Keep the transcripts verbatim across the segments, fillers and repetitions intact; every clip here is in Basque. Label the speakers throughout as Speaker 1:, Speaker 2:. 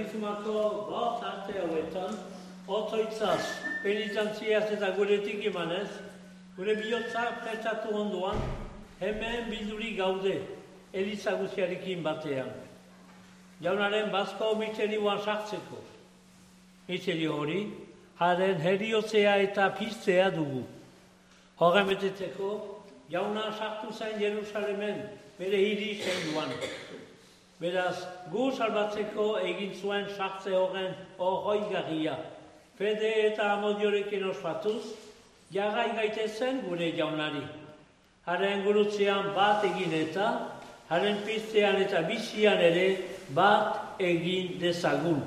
Speaker 1: Karismako bat arte hauetan, otzoitzaz, penitentziaz eta guretik emanez, gure bihotzak prestatu ondoan, hemen bilduri gaude, Eliza guziarekin batean. Jaunaren bazko misterioan sartzeko. Misterio hori, haren heriotzea eta piztea dugu. Horren betetzeko, jauna sartu zen Jerusalemen, bere hiri senduan. Beraz, gu salbatzeko egin zuen sartze horren horroigarria. Fede eta amodiorekin ospatuz, jagai gaitezen gure jaunari. Haren gurutzean bat egin eta, haren piztean eta bizian ere bat egin dezagun.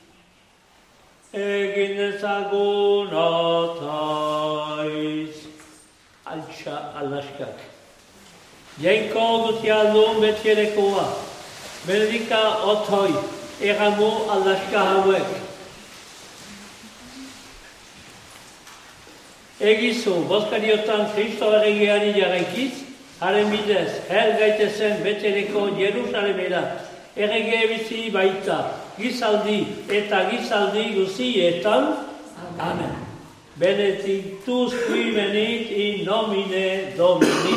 Speaker 1: Egin dezagun otaiz, altxa alaskak. Jainko gutia aldun betierekoa, berdika otoi, erramu alaska hauek. Egizu, bozkariotan Kristo erregeari jarraikiz, haren bidez, hel gaitezen betereko Jerusalemera, errege bizi baita, gizaldi eta gizaldi guzietan. Amen. Benedictus qui venit in nomine Domini.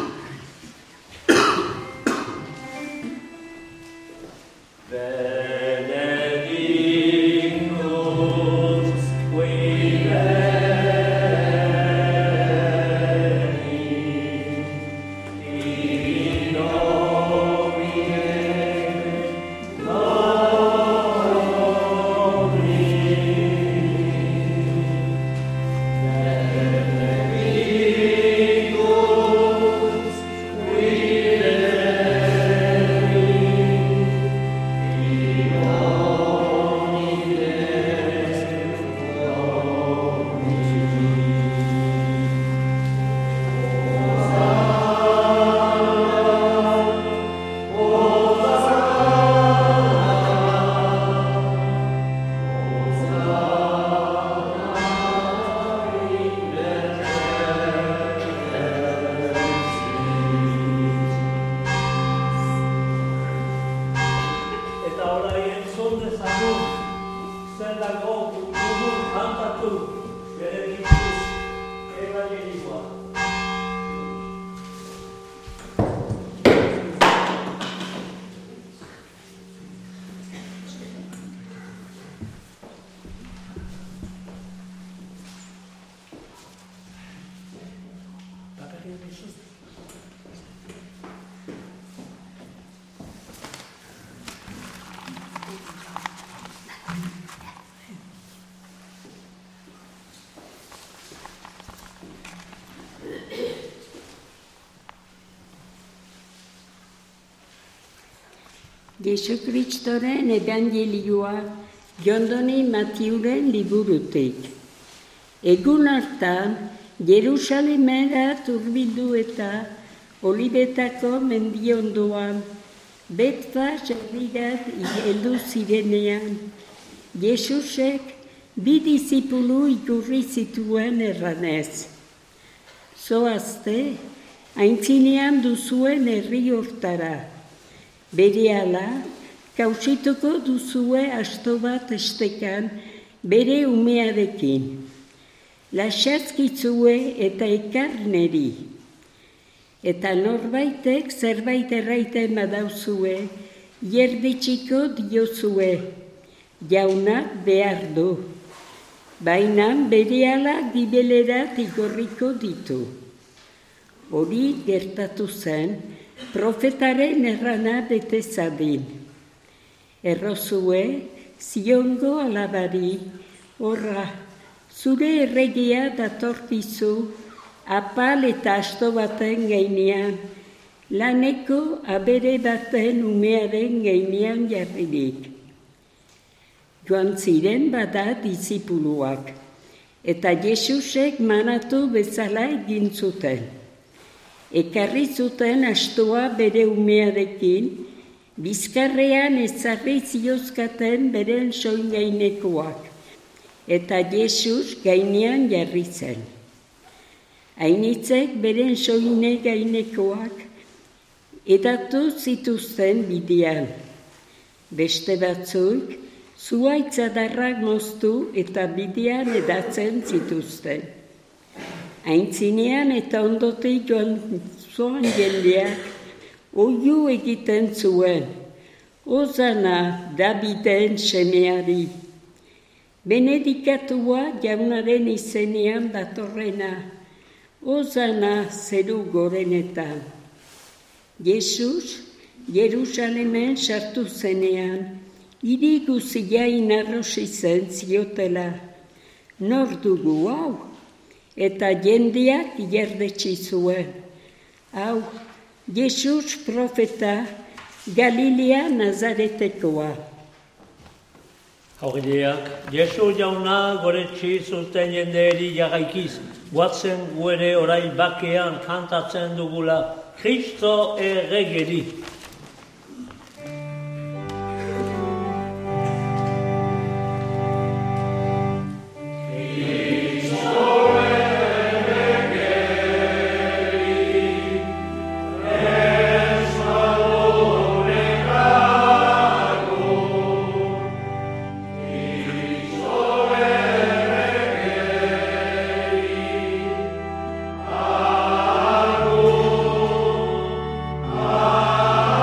Speaker 2: Jesu Kristoren evangelioa Jondoni Matiuren liburutik. Egun hartan, Jerusalemera hurbildu eta Olibetako mendiondoan, Betfas herrirat heldu zirenean, Jesusek bi disipulu ikurri zituen erranez. Zoazte, aintzinean duzuen herri hortara. Berehala, kausituko duzue asto bat estekan bere umearekin. Lasazkitzue eta ekar neri. Eta norbaitek zerbait erraiten badauzue, jerditsiko diozue, jaunak behar du. Baina berehala gibelerat igorriko ditu. Hori gertatu zen, profetaren errana bete zadin. Errozue, ziongo alabari, horra, zure erregea datorkizu, apal eta asto baten gainean, laneko abere baten umearen gainean jarririk. Joan ziren bada disipuluak, eta Jesusek manatu bezala egin zuten. Ekarri zuten astoa bere umearekin, bizkarrean ezarri ziozkaten beren soin gainekoak, eta Jesus gainean jarri zen. Hainitzek beren soine gainekoak edatu zituzten bidean. Beste batzuk zuaitzadarrak moztu eta bidean edatzen zituzten. Aintzinean eta ondotik joan zoan jendeak, oiu egiten zuen, Osana Daviden semeari. Benedikatua jaunaren izenean datorrena, Osana zeru gorenetan. Jesus, Jerusalemen sartu zenean, hiri guzia inarrosi zen ziotela, nor dugu hau? Eta jendeak jardetsi zuen. Hau, Jesus profeta, Galilea Nazaretekoa.
Speaker 1: Aurrileak, Jesu jauna goretsi zuten jendeeri jarraikiz, guatzen guere orain bakean kantatzen dugula, Kristo erregeri.
Speaker 3: Ah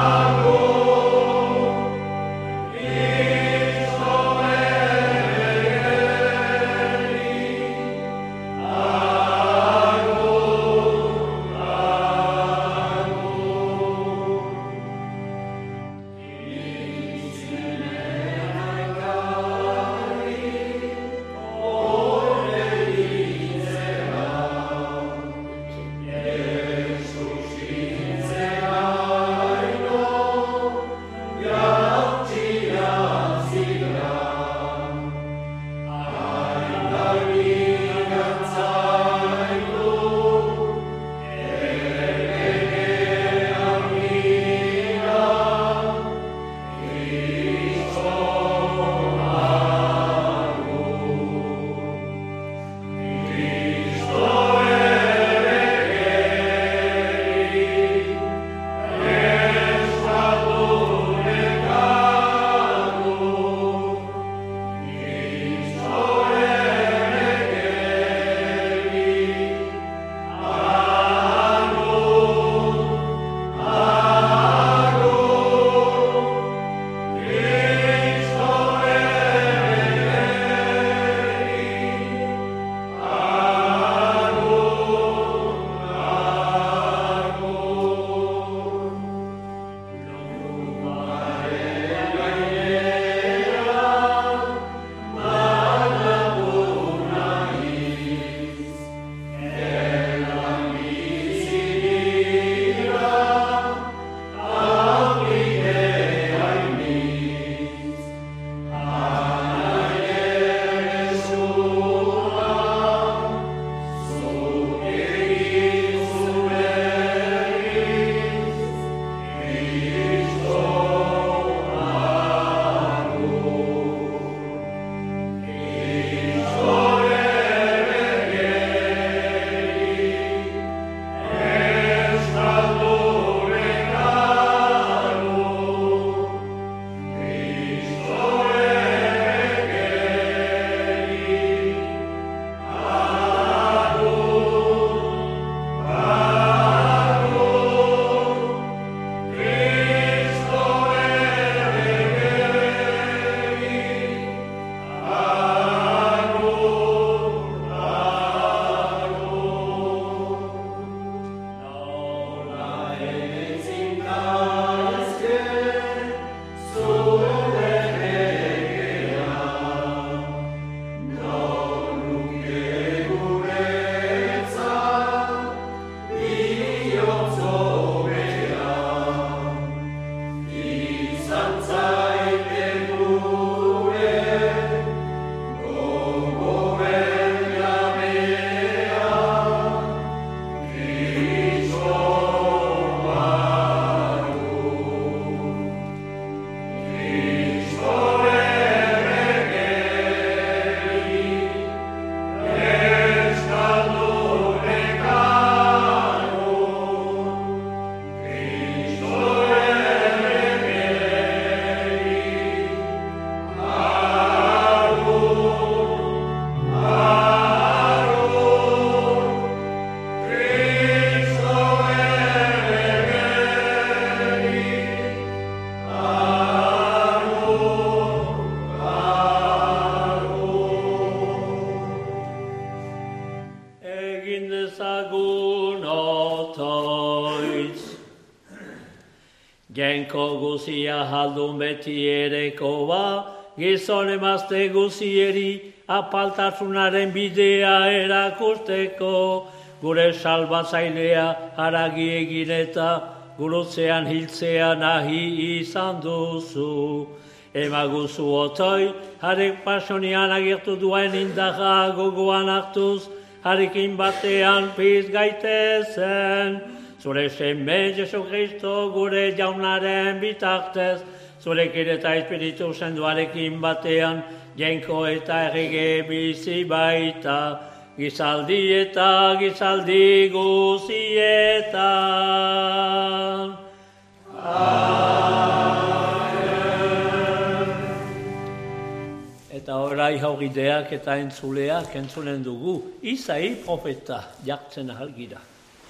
Speaker 1: otoitz. Genko guzia jaldun beti ereko ba, gizon emazte guzieri apaltasunaren bidea erakusteko, gure salbatzailea haragi egin eta gurutzean hiltzea nahi izan duzu. Emaguzu otoi, harek pasonian agertu duen indaja gogoan hartuz, harekin batean piz gaitezen. Zure seme Jesu Kristo gure jaunaren bitartez, zurek eta espiritu senduarekin batean, jenko eta errege bizi baita, gizaldi eta gizaldi guzietan. Amen. Eta orai haugideak eta entzuleak entzulen dugu, Isai profeta jartzen ahalgira.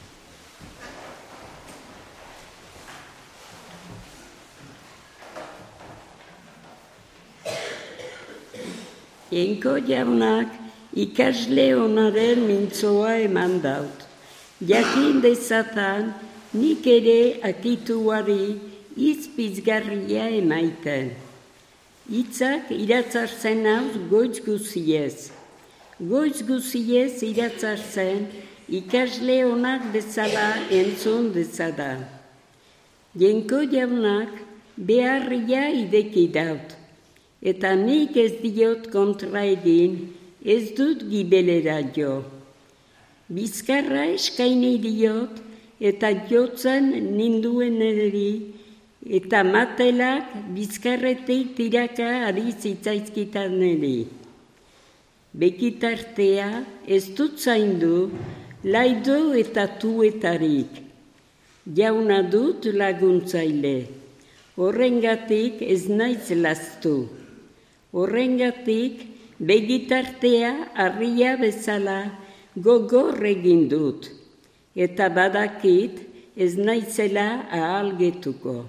Speaker 2: Jenko jaunak ikasle onaren mintzoa eman daut. Jakin dezatan nik ere akituari hitz pizgarria emaiten. Hitzak iratzartzen hauz goiz guziez. Goiz guziez iratzartzen ikasle onak bezala entzun dezada. Jenko jaunak beharria ideki daut. Eta nik ez diot kontra egin, ez dut gibelera jo. Bizkarra eskaini diot, eta jotzen ninduen eri, eta matelak bizkarretik tiraka ari zitzaizkitan eri. Bekitartea ez dut zaindu, laido eta tuetarik. Jauna dut laguntzaile, horrengatik ez naiz laztu. Horrengatik, begitartea harria bezala gogor egin dut, eta badakit ez naizela ahalgetuko.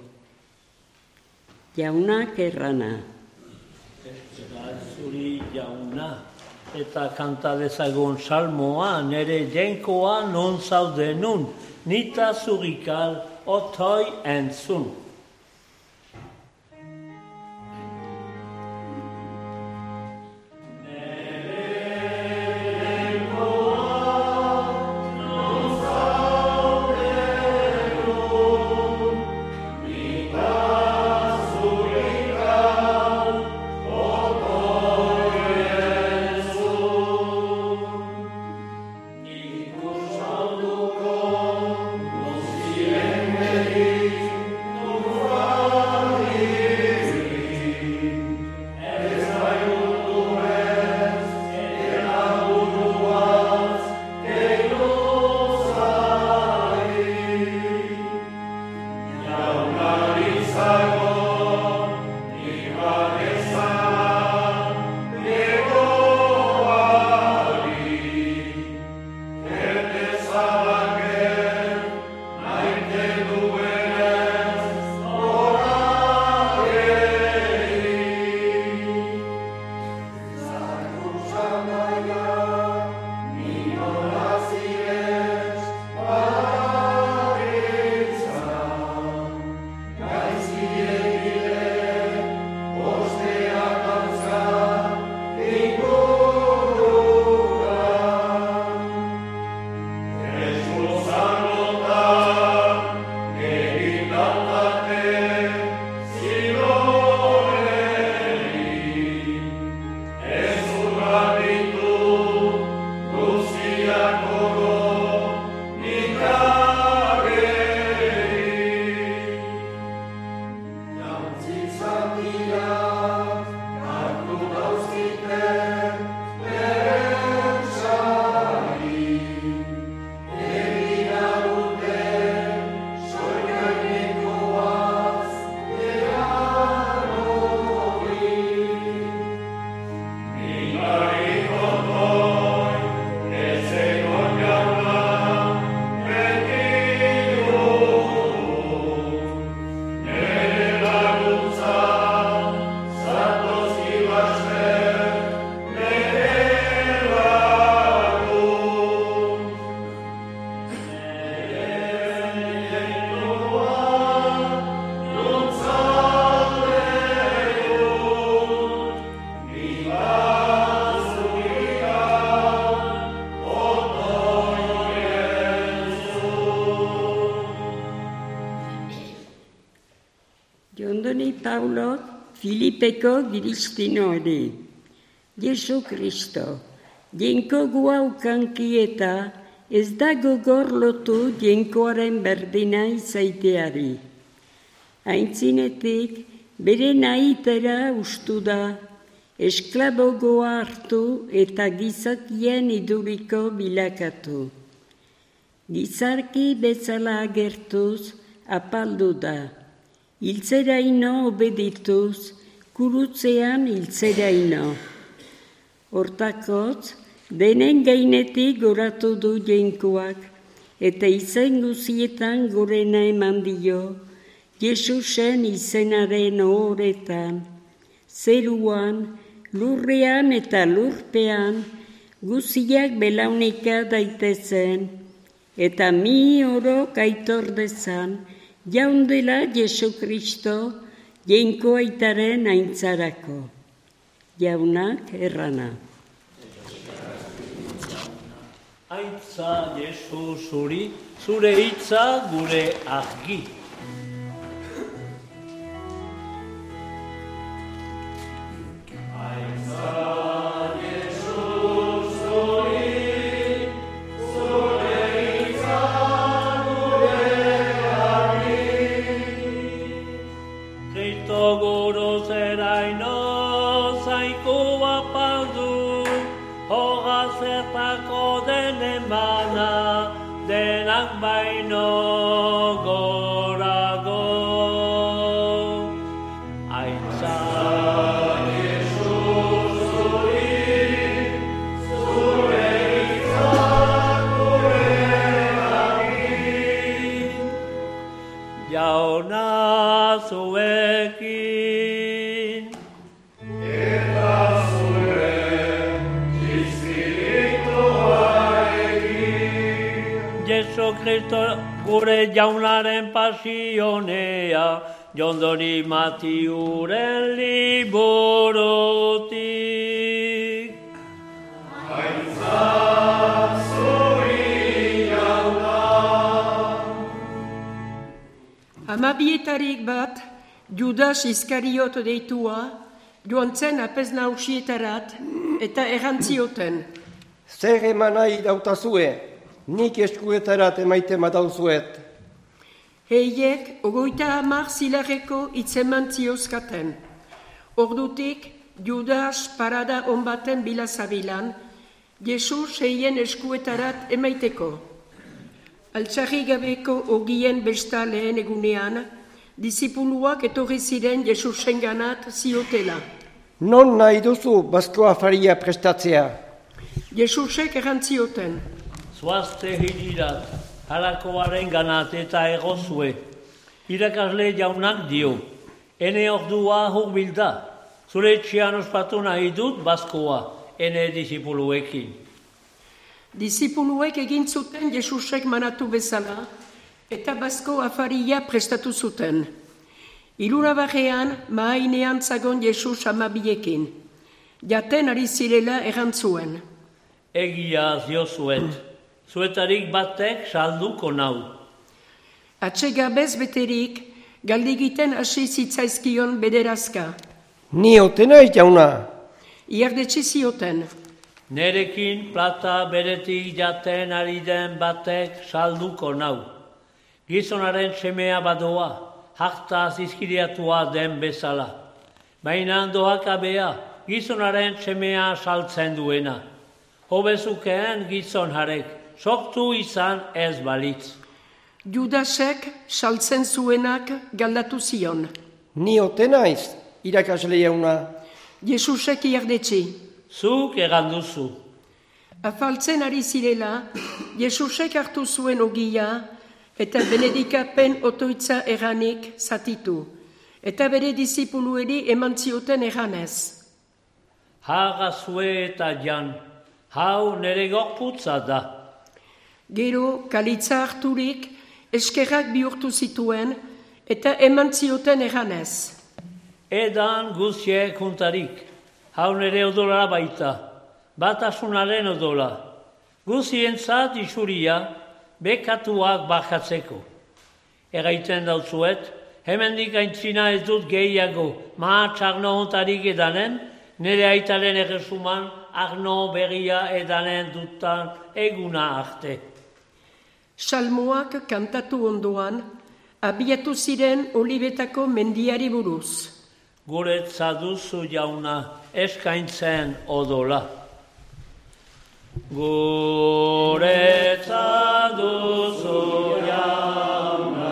Speaker 2: Jaunak errana.
Speaker 1: Zuri jauna, eta kanta dezagun salmoa, nere jenkoa non zaudenun, nita zurikal otoi entzun.
Speaker 3: Oh
Speaker 2: Ondoni Paulo, Filipeko giristino ere. Jesu Kristo, jenko guaukanki eta ez da gogor lotu jenkoaren berdina izaiteari. Aintzinetik, bere nahitera ustu da, esklabogoa hartu eta gizakien iduriko bilakatu. Gizarki bezala agertuz, apaldu da. Hiltzeraino obedituz, kurutzean hiltzeraino. Hortakotz, denen gainetik goratu du jenkoak, eta izen guzietan gorena eman dio, Jesusen izenaren ohoretan, zeruan, lurrean eta lurpean, guziak belaunika daitezen, eta mi oro kaitor dezan, jaundela Jesu Kristo, jenko aitaren aintzarako. Jaunak errana.
Speaker 1: Aitza Jesu zuri, zure hitza gure argi. Baino gorago, aitza Jesu zuri, zure hitza gure argi, jauna zuekin, eta zure espirituarekin. Jesu Kristo gure jaunaren pasionea, jondoni Matiuren liburutik. Aitza zuri jauna.
Speaker 3: Hamabietarik bat, Judas Iskariot deitua, joan zen apez nausietarat eta errantzioten.
Speaker 4: Zer eman nahi dautazue? Nik eskuetarat emaite madauzuet.
Speaker 3: Heiek, ogoita hamar zilarreko itzeman ziozkaten. Ordutik, Judas parada onbaten bilazabilan, Jesus heien eskuetarat emaiteko. Altsarri gabeko ogien besta lehen egunean, disipuluak etorri ziren Jesusen ganat ziotela.
Speaker 4: Non nahi duzu bazko afaria prestatzea?
Speaker 3: Jesusek errantzioten.
Speaker 1: Zoazte hirirat, halakoaren ganat eta egozue. Irakasle jaunak dio, ene ordua hurbilda, zure etxean ospatu nahi dut bazkoa, ene disipuluekin.
Speaker 3: Disipuluek egin zuten Jesusek manatu bezala, eta bazko afaria prestatu zuten. Ilurabarrean, mahainean zagon Jesus amabiekin. Jaten ari zirela errantzuen.
Speaker 1: Egia ziozuet. Zuetarik batek salduko nau.
Speaker 3: Atsegabez beterik, galdigiten hasi zitzaizkion bederazka.
Speaker 4: Ni otena jauna.
Speaker 3: Iardetsi zioten.
Speaker 1: Nerekin plata beretik jaten ari den batek salduko nau. Gizonaren semea badoa, hartaz izkiriatua den bezala. Baina doakabea, gizonaren semea saltzen duena. Hobezukeen gizon harek. Soktu izan ez balitz.
Speaker 3: Judasek saltzen zuenak galdatu zion.
Speaker 4: Ni otenaiz, irakasle jauna.
Speaker 3: Jesusek iardetsi.
Speaker 1: Zuk eganduzu.
Speaker 3: Afaltzen ari zirela, Jesusek hartu zuen ogia eta benedikapen otoitza erranik zatitu. Eta bere disipulueri eman zioten erranez.
Speaker 1: Hagazue eta jan, hau nere gorputza da.
Speaker 3: Gero, kalitza harturik, eskerrak bihurtu zituen, eta eman zioten erranez.
Speaker 1: Edan guziek juntarik, hau nere odola baita, batasunaren odola. Guzientzat isuria, bekatuak bajatzeko. Egaiten dautzuet, hemendik aintzina ez dut gehiago, maa txarno hontarik edanen, nire aitaren erresuman, arno berria edanen dutan eguna arte.
Speaker 3: Salmoak kantatu ondoan, abiatu ziren Olibetako mendiari buruz.
Speaker 1: Guretzat duzu jauna eskaintzen odola. Guretzat duzu jauna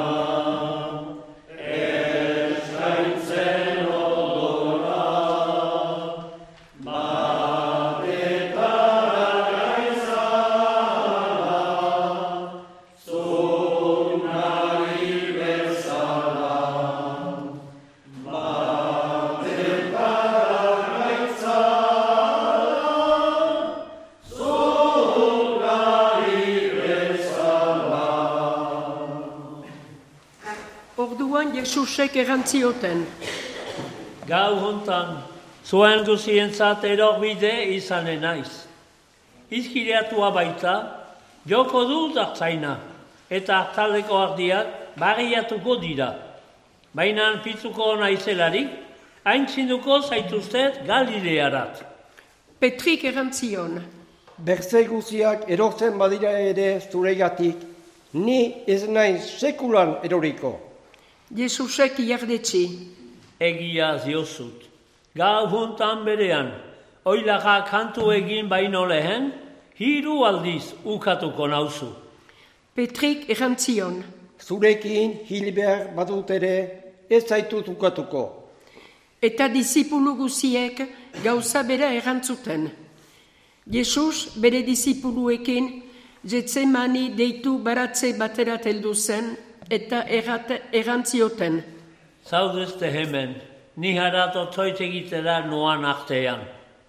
Speaker 1: eskaintzen odola. Batetara gaizala, zuk nahi bezala.
Speaker 3: Orduan Jesusek erantzioten.
Speaker 1: Gau hontan, zuen guzientzat erorbide izanen naiz. Izkireatua baita, joko dut hartzaina, eta hartaldeko ardiak barriatuko dira. Baina piztuko naizelarik, aintzinduko zaituztet Galilearat.
Speaker 3: Petrik erantzion.
Speaker 4: Berze guziak erortzen badira ere zuregatik, ni ez naiz sekulan eroriko.
Speaker 3: Jesusek iardetsi.
Speaker 1: Egia ziozut. Gau hontan berean, oilaka kantu egin baino lehen, hiru aldiz ukatuko nauzu.
Speaker 3: Petrik erantzion.
Speaker 4: Zurekin hil behar badut ere ez zaitut ukatuko.
Speaker 3: Eta disipulu guziek gauza bera erantzuten. Jesus bere disipuluekin Getsemani deitu baratze baterat heldu zen eta errate, erantzioten.
Speaker 1: Zaudezte hemen, ni harato toit egitera noan artean.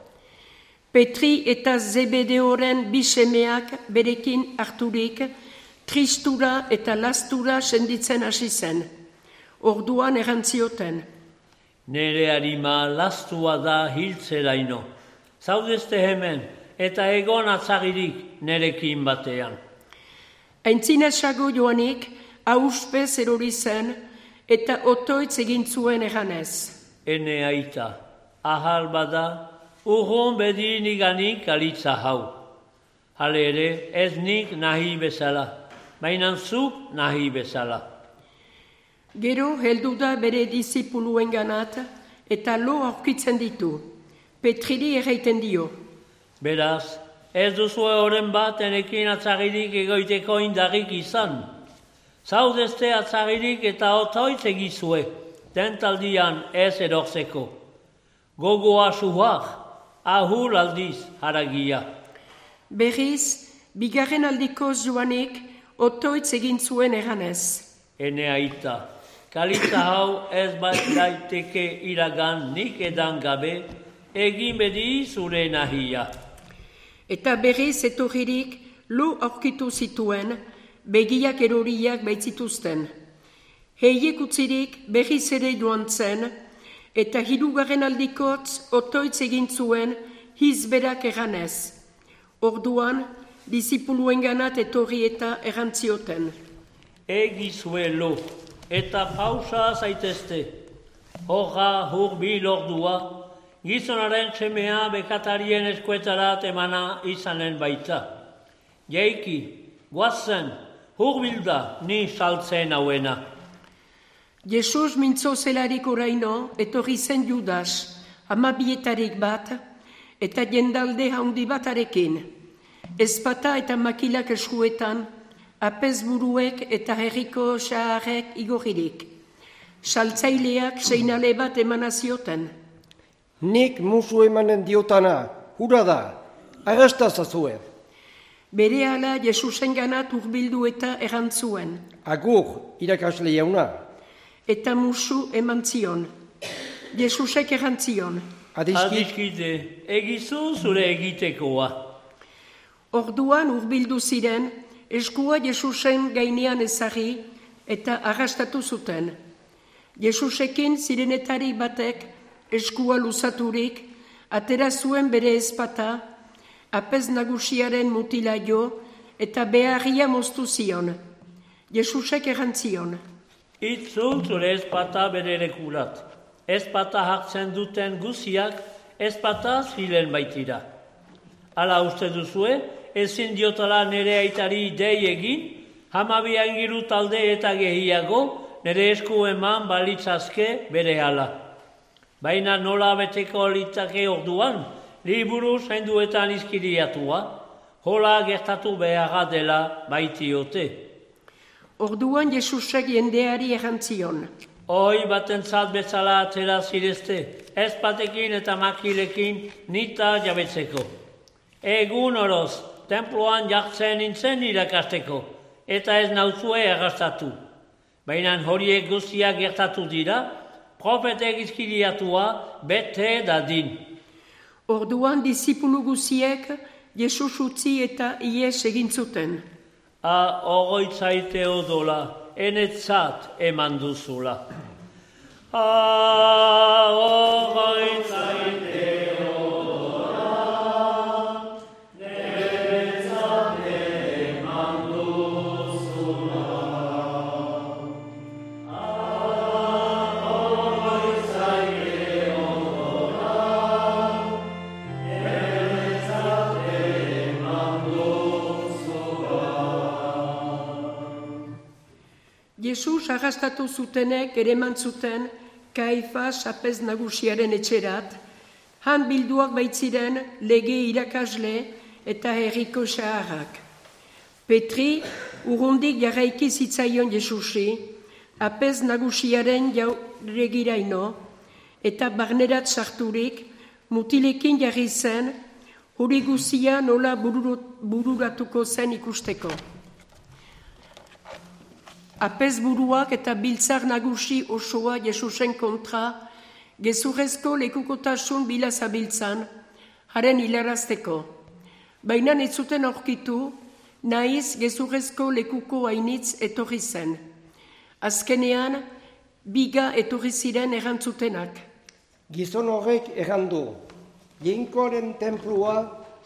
Speaker 3: Petri eta Zebedeoren bi semeak berekin harturik, tristura eta lastura senditzen hasi zen. Orduan erantzioten.
Speaker 1: Nere harima lastua da hiltzeraino. Zaudezte hemen, eta egon atzagirik nerekin batean.
Speaker 3: Aintzinasago joanik, auspez erori zen, eta otoitz egin zuen eganez.
Speaker 1: Ene aita, ahal bada, urron bedi niganik alitza hau. Hale ere, ez nik nahi bezala, baina zuk nahi bezala.
Speaker 3: Gero heldu da bere disipuluen ganat, eta lo aurkitzen ditu. Petriri erraiten dio.
Speaker 1: Beraz, ez duzue horren bat enekin atzagirik egoiteko indarrik izan. Zaudezte atzagirik eta otoitz egizue, dentaldian ez erorzeko. Gogoa suhar, ahul aldiz haragia.
Speaker 3: Berriz, bigarren aldikoz joanik, otoitz egin zuen eganez.
Speaker 1: Ene aita, kalitza hau ez bat daiteke iragan nik edan gabe, egin bedi zure nahia.
Speaker 3: Eta berriz etorririk lo aurkitu zituen, begiak eroriak baitzituzten. Heiek utzirik berriz ere joan zen, eta hirugarren aldikotz otoitz egin zuen hizberak eganez. Orduan, disipuluen ganat etorri eta erantzioten.
Speaker 1: Egizue lo, eta pausa zaitezte. Horra hurbil ordua, gizonaren semea bekatarien eskuetarat emana izanen baita. Jaiki, guazen, hurbilda ni saltzen hauena.
Speaker 3: Jesus mintzo zelarik oraino etorri zen Judas, amabietarik bat, eta jendalde handi batarekin. Ezpata eta makilak eskuetan, apezburuek eta herriko xaharrek igorririk. Saltzaileak seinale bat emanazioten.
Speaker 4: Nik musu emanen diotana, hura da, arrastazazue.
Speaker 3: Berehala Jesusen ganat hurbildu eta erantzuen.
Speaker 4: Agur, irakasle jauna.
Speaker 3: Eta musu eman zion. Jesusek erantzion.
Speaker 4: Adiskit,
Speaker 1: Adiskide, egizu zure egitekoa.
Speaker 3: Orduan hurbildu ziren, eskua Jesusen gainean ezarri eta arrastatu zuten. Jesusekin zirenetari batek eskua luzaturik, atera zuen bere ezpata, apez nagusiaren mutila jo eta beharria moztu zion. Jesusek erantzion.
Speaker 1: Itzu zure ezpata bere lekurat. Ezpata hartzen duten guziak, ezpata zilen baitira. Hala uste duzue, ezin diotala nire aitari dei egin, hamabi aingiru talde eta gehiago, nire esku eman balitzazke bere hala. Baina nola beteko litzake orduan, liburu zainduetan izkiriatua, hola gertatu beharra dela baitiote.
Speaker 3: Orduan Jesusek jendeari errantzion.
Speaker 1: Hoi batentzat bezala atzera zirezte, ez batekin eta makilekin nita jabetzeko. Egun oroz, tenploan jartzen nintzen irakasteko, eta ez nauzue errastatu. Baina horiek guztiak gertatu dira, profetek izkiriatua bete dadin.
Speaker 3: Orduan disipulu guziek Jesus utzi eta ies egin zuten.
Speaker 1: A ogoitzaite odola, enetzat eman duzula. A ogoitzaite odola, enetzat eman duzula. A ogoitzaite odola, enetzat eman duzula.
Speaker 3: Jesus arrastatu zutenek ereman zuten Kaifas apez nagusiaren etxerat, han bilduak baitziren lege irakasle eta herriko saharrak. Petri urrundik jarraiki zitzaion Jesusi, apez nagusiaren jauregiraino, eta barnerat sarturik mutilekin jarri zen, hori guzia nola bururatuko zen ikusteko. Apez buruak eta biltzar nagusi osoa Jesusen kontra, gezurrezko lekukotasun bila zabiltzan, haren hilarazteko. Baina ez zuten aurkitu, naiz gezurrezko lekuko hainitz etorri zen. Azkenean, biga etorri ziren errantzutenak.
Speaker 4: Gizon horrek errandu, Jainkoaren tenplua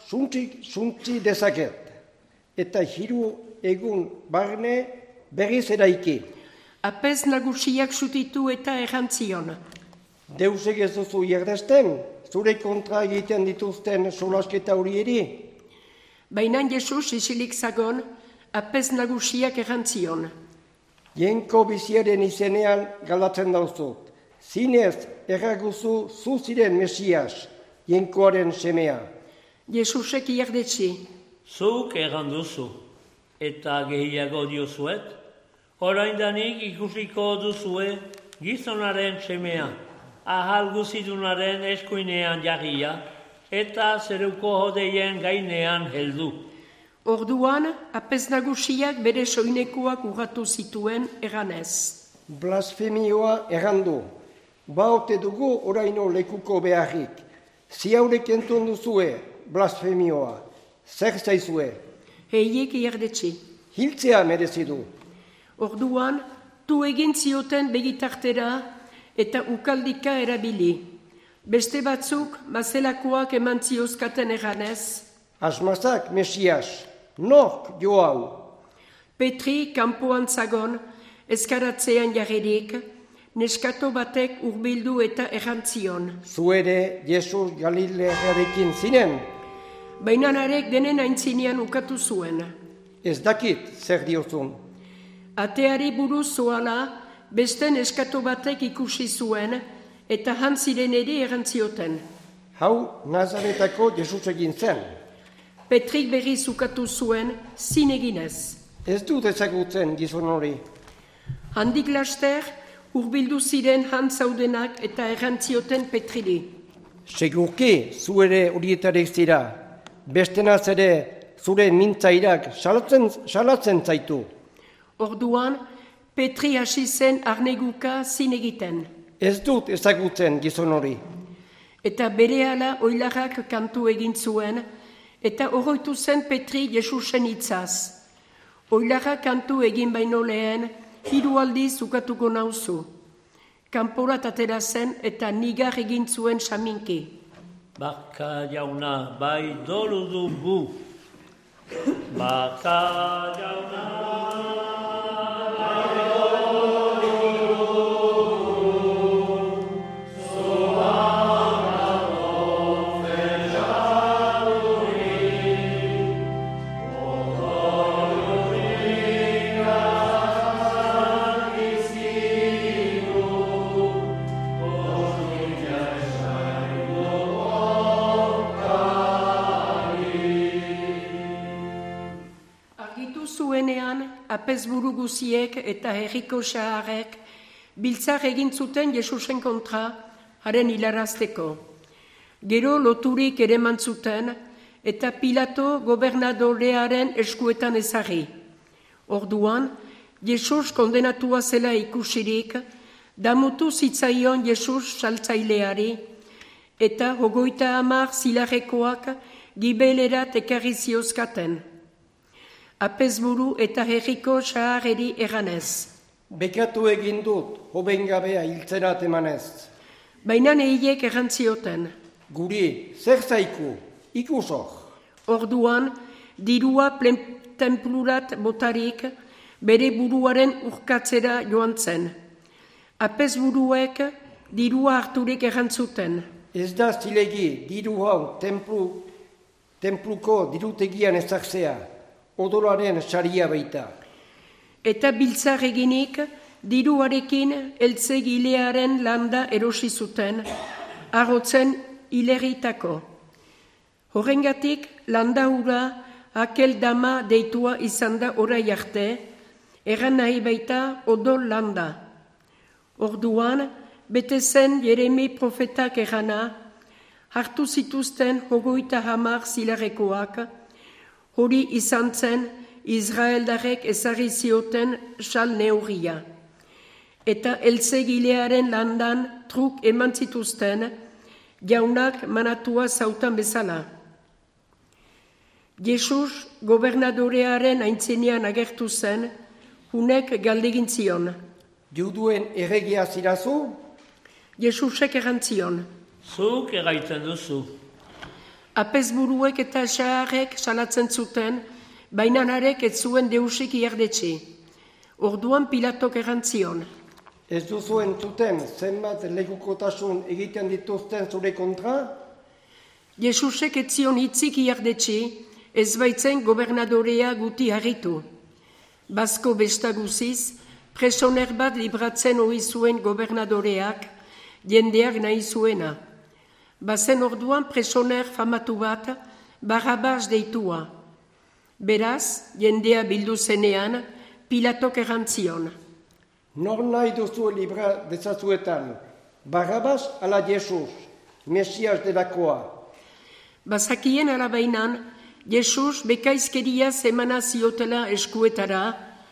Speaker 4: zuntzi dezaket, eta hiru egun barne berriz eraiki.
Speaker 3: Apez nagusiak sutitu eta errantzion.
Speaker 4: Deusek ez duzu jardazten, zure kontra egiten dituzten solasketa horieri.
Speaker 3: Baina Jesus isilik zagon, apez nagusiak errantzion.
Speaker 4: Jainko biziaren izenean galatzen dauzut. Zinez erraguzu zu ziren Mesias, Jainkoaren semea.
Speaker 3: Jesusek iardetsi.
Speaker 1: Zuk erranduzu, eta gehiago diozuet, oraindanik ikusiko duzue gizonaren semea, ahal guzidunaren eskuinean jarria, eta zeruko hodeien gainean heldu.
Speaker 3: Orduan, apez nagusiak bere soinekoak urratu zituen eranez.
Speaker 4: Blasfemioa errandu, baote dugu oraino lekuko beharrik. Ziaurek entun duzue, blasfemioa, zer zaizue?
Speaker 3: Heiek iardetsi.
Speaker 4: Hiltzea merezidu.
Speaker 3: Orduan, tu egin zioten begitartera eta ukaldika erabili. Beste batzuk, mazelakoak eman ziozkaten eranez.
Speaker 4: Asmazak, Mesias, nork jo hau?
Speaker 3: Petri kanpoan zagon, eskaratzean jarririk, neskato batek hurbildu eta errantzion.
Speaker 4: Zu ere, Jesus Galilearekin zinen?
Speaker 3: Baina narek denen aintzinean ukatu zuen.
Speaker 4: Ez dakit zer diozun.
Speaker 3: Ateari buruz zoala, beste neskato batek ikusi zuen, eta jantziren ere errantzioten.
Speaker 4: Hau Nazaretako Jesus egin zen.
Speaker 3: Petrik berri zukatu zuen, zin eginez.
Speaker 4: Ez dut ezagutzen gizon hori.
Speaker 3: Handik laster, hurbildu ziren jantzaudenak eta errantzioten Petrili.
Speaker 4: Segurki, zu ere horietarek zira. Bestenaz ere, zure mintzairak salatzen, salatzen zaitu.
Speaker 3: Orduan, Petri hasi zen arneguka zin egiten.
Speaker 4: Ez dut ezagutzen gizon hori.
Speaker 3: Eta berehala oilarrak kantu egin zuen, eta oroitu zen Petri Jesusen hitzaz. Oilarrak kantu egin baino lehen, hiru aldiz ukatuko nauzu. Kanporat atera zen eta nigar egin zuen saminki.
Speaker 1: Baka jauna, bai dolu dugu. Baka jauna, bai dolu dugu.
Speaker 3: apezburu guziek eta herriko xaharrek biltzar egin zuten Jesusen kontra haren hilarazteko. Gero loturik ere mantzuten eta Pilato gobernadorearen eskuetan ezarri. Orduan, Jesus kondenatua zela ikusirik, damutu zitzaion Jesus saltzaileari eta hogeita hamar zilarrekoak gibelerat ekarri ziozkaten. Apezburu eta herriko xaharreri eganez.
Speaker 4: Bekatu egin dut, hobengabea hiltzerat emanez.
Speaker 3: Baina eiek errantzioten.
Speaker 4: Guri, zer zaiku, ikusok.
Speaker 3: Orduan, dirua plen templurat botarik bere buruaren urkatzera joan zen. Apezburuek dirua harturik errantzuten.
Speaker 4: Ez da zilegi diru hau templu, templuko dirutegian ezartzea, odolaren saria baita.
Speaker 3: Eta biltzar eginik, diruarekin eltzegilearen landa erosi zuten, arrotzen hilerritako. Horrengatik, landa hura akel dama deitua izan da orai arte, erran nahi baita odol landa. Orduan, bete zen Jeremi profetak errana, hartu zituzten hogeita hamar zilarrekoak, hori izan zen Israeldarrek ezarri zioten sal neurria. Eta eltzegilearen landan truk eman zituzten, jaunak manatua zautan bezala. Jesus gobernadorearen aintzinean agertu zen, hunek galdegin zion.
Speaker 4: Juduen erregia zirazu?
Speaker 3: Jesusek errantzion.
Speaker 1: Zuk erraiten duzu.
Speaker 3: Apezburuek eta xaharrek salatzen zuten, baina harek ez zuen deusik iardetxe. Orduan Pilatok errantzion.
Speaker 4: Ez duzu entzuten zenbat lekukotasun egiten dituzten zure kontra?
Speaker 3: Jesusek ez zion hitzik iardetxe, ez baitzen gobernadorea guti harritu. Basko besta guziz, presoner bat libratzen hori zuen gobernadoreak, jendeak nahi zuena. Bazen orduan presoner famatu bat, Barrabas deitua. Beraz, jendea bildu zenean, Pilatok errantzion.
Speaker 4: Nor nahi duzu libra dezazuetan, Barrabas ala Jesus, Mesias delakoa.
Speaker 3: Bazakien arabainan, Jesus bekaizkeria zemana ziotela eskuetara,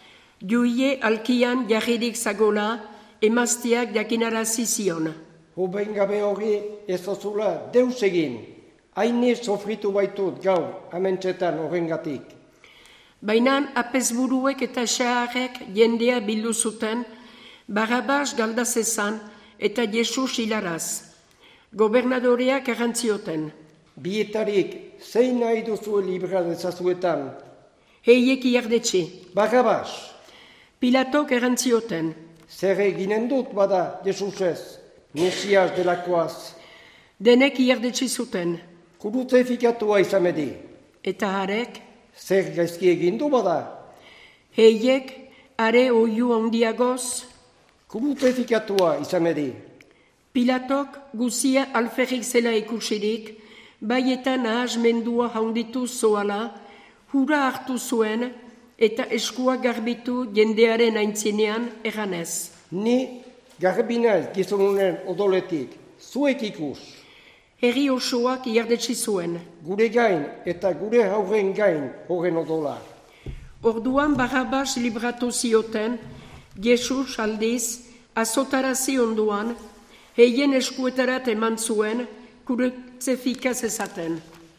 Speaker 3: juie alkian jarririk zagola, emazteak jakinarazi zion.
Speaker 4: Hobengabe hori ez ozula deus egin, haine sofritu baitut gaur amentsetan horrengatik.
Speaker 3: Bainan apezburuek eta xaharrek jendea bildu zuten, Barrabas galdazezan eta Jesus hilaraz. Gobernadoreak errantzioten.
Speaker 4: Bietarik, zein nahi duzu libra dezazuetan?
Speaker 3: Heiek iardetxe.
Speaker 4: Barrabas,
Speaker 3: Pilatok errantzioten.
Speaker 4: zer eginen dut bada Jesusez, Mesias delakoaz.
Speaker 3: Denek iardetxe zuten.
Speaker 4: Kuruzifikatua izamedi,
Speaker 3: Eta harek,
Speaker 4: zer gaizki egin du bada.
Speaker 3: heiek, are oiu handiagoz,
Speaker 4: Kuruzifikatua izamedi.
Speaker 3: Pilatok guzia alferrik zela ikusirik, bai eta nahasmendua haunditu zoala, hura hartu zuen eta eskua garbitu jendearen aintzinean erranez.
Speaker 4: Ni garbinaz gizonunen odoletik, zuek ikus,
Speaker 3: Herri osoak iardetsi zuen.
Speaker 4: gure gain eta gure hauren gain horren odola.
Speaker 3: Orduan Barrabas libratu zioten, Jesus aldiz, azotarazi onduan, heien eskuetarat eman zuen, kurutzefikaz ezaten.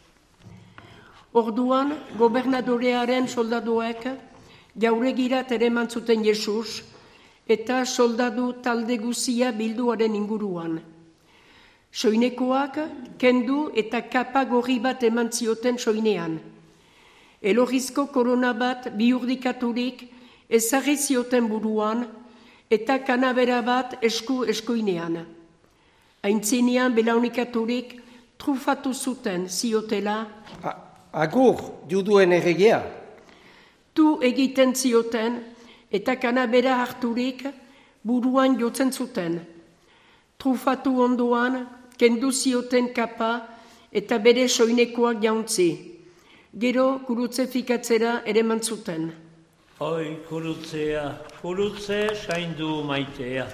Speaker 3: Orduan, gobernadorearen soldaduek jauregirat ere eman zuten Jesus, eta soldadu talde guzia bilduaren inguruan. Soinekoak kendu eta kapa gorri bat eman zioten soinean. Elorrizko korona bat bihurdikaturik ezarri zioten buruan eta kanabera bat esku eskuinean. Aintzinean belaunikaturik trufatu zuten ziotela,
Speaker 4: A- Agur, juduen erregea.
Speaker 3: tu egiten zioten eta kanabera harturik buruan jotzen zuten. Trufatu ondoan kendu zioten kapa eta bere soinekoak jauntzi. Gero gurutzefikatzera ere mantzuten.
Speaker 1: Oi kurutzea, kurutze saindu maitea.